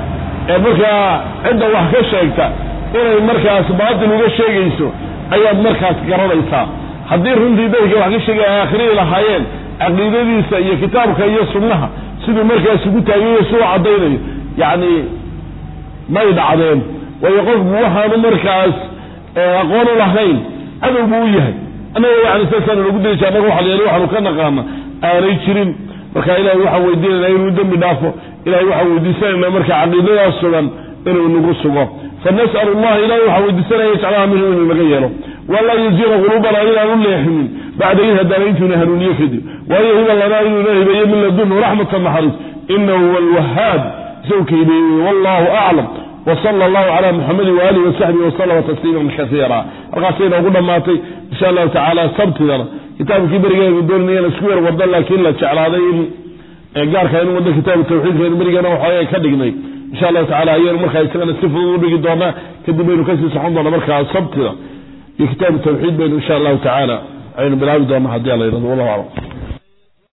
مركا عنده واحد شيء إلى المركا أسباب اللي شيء يسوع أيات مركا قرار إنسان حضير هندي ده واحد شيء آخرين الحياة عقيدة دي سي كتابك يسمعها سيد المركا سكوت يسوع عضيني يعني ما يدعين ويقول بوها مركز أقول لحين هذا بويه أنا يعني سنة لو قلت لك أنا روح ليروح وكان قامة أنا يشرين مركا إلى روح ويدين لا يريدون بدافع إلى روح ويدين سنة مركا عقيدة السلام إنه نقصه فنسأل الله إلى روح ويدين سنة يجعلها منه من المغيره ولا يزير قلوبنا إلى نول يحمين بعد إذا دانيتنا هنون يفدي ويهب لنا إنه بين من لدنه رحمة النحريس إنه هو الوهاب زوكي به والله أعلم وصلى الله على محمد وآله وصحبه وسلم تسليما كثيرا الغاسين أقول ماتي إن شاء الله تعالى سبت ذا كتاب كبير يقول نيا سكوير وضل لكن لا تعالى هذين قال كانوا وده كتاب التوحيد كانوا مريجنا وحياة كدقني إن شاء الله تعالى أيام مرخى يسمى السفر بيجي دونا كدبين وكسر سحون دونا مرخى سبت ذا كتاب التوحيد بين إن شاء الله تعالى عين بالعبد وما حد يلا يرضى والله أعلم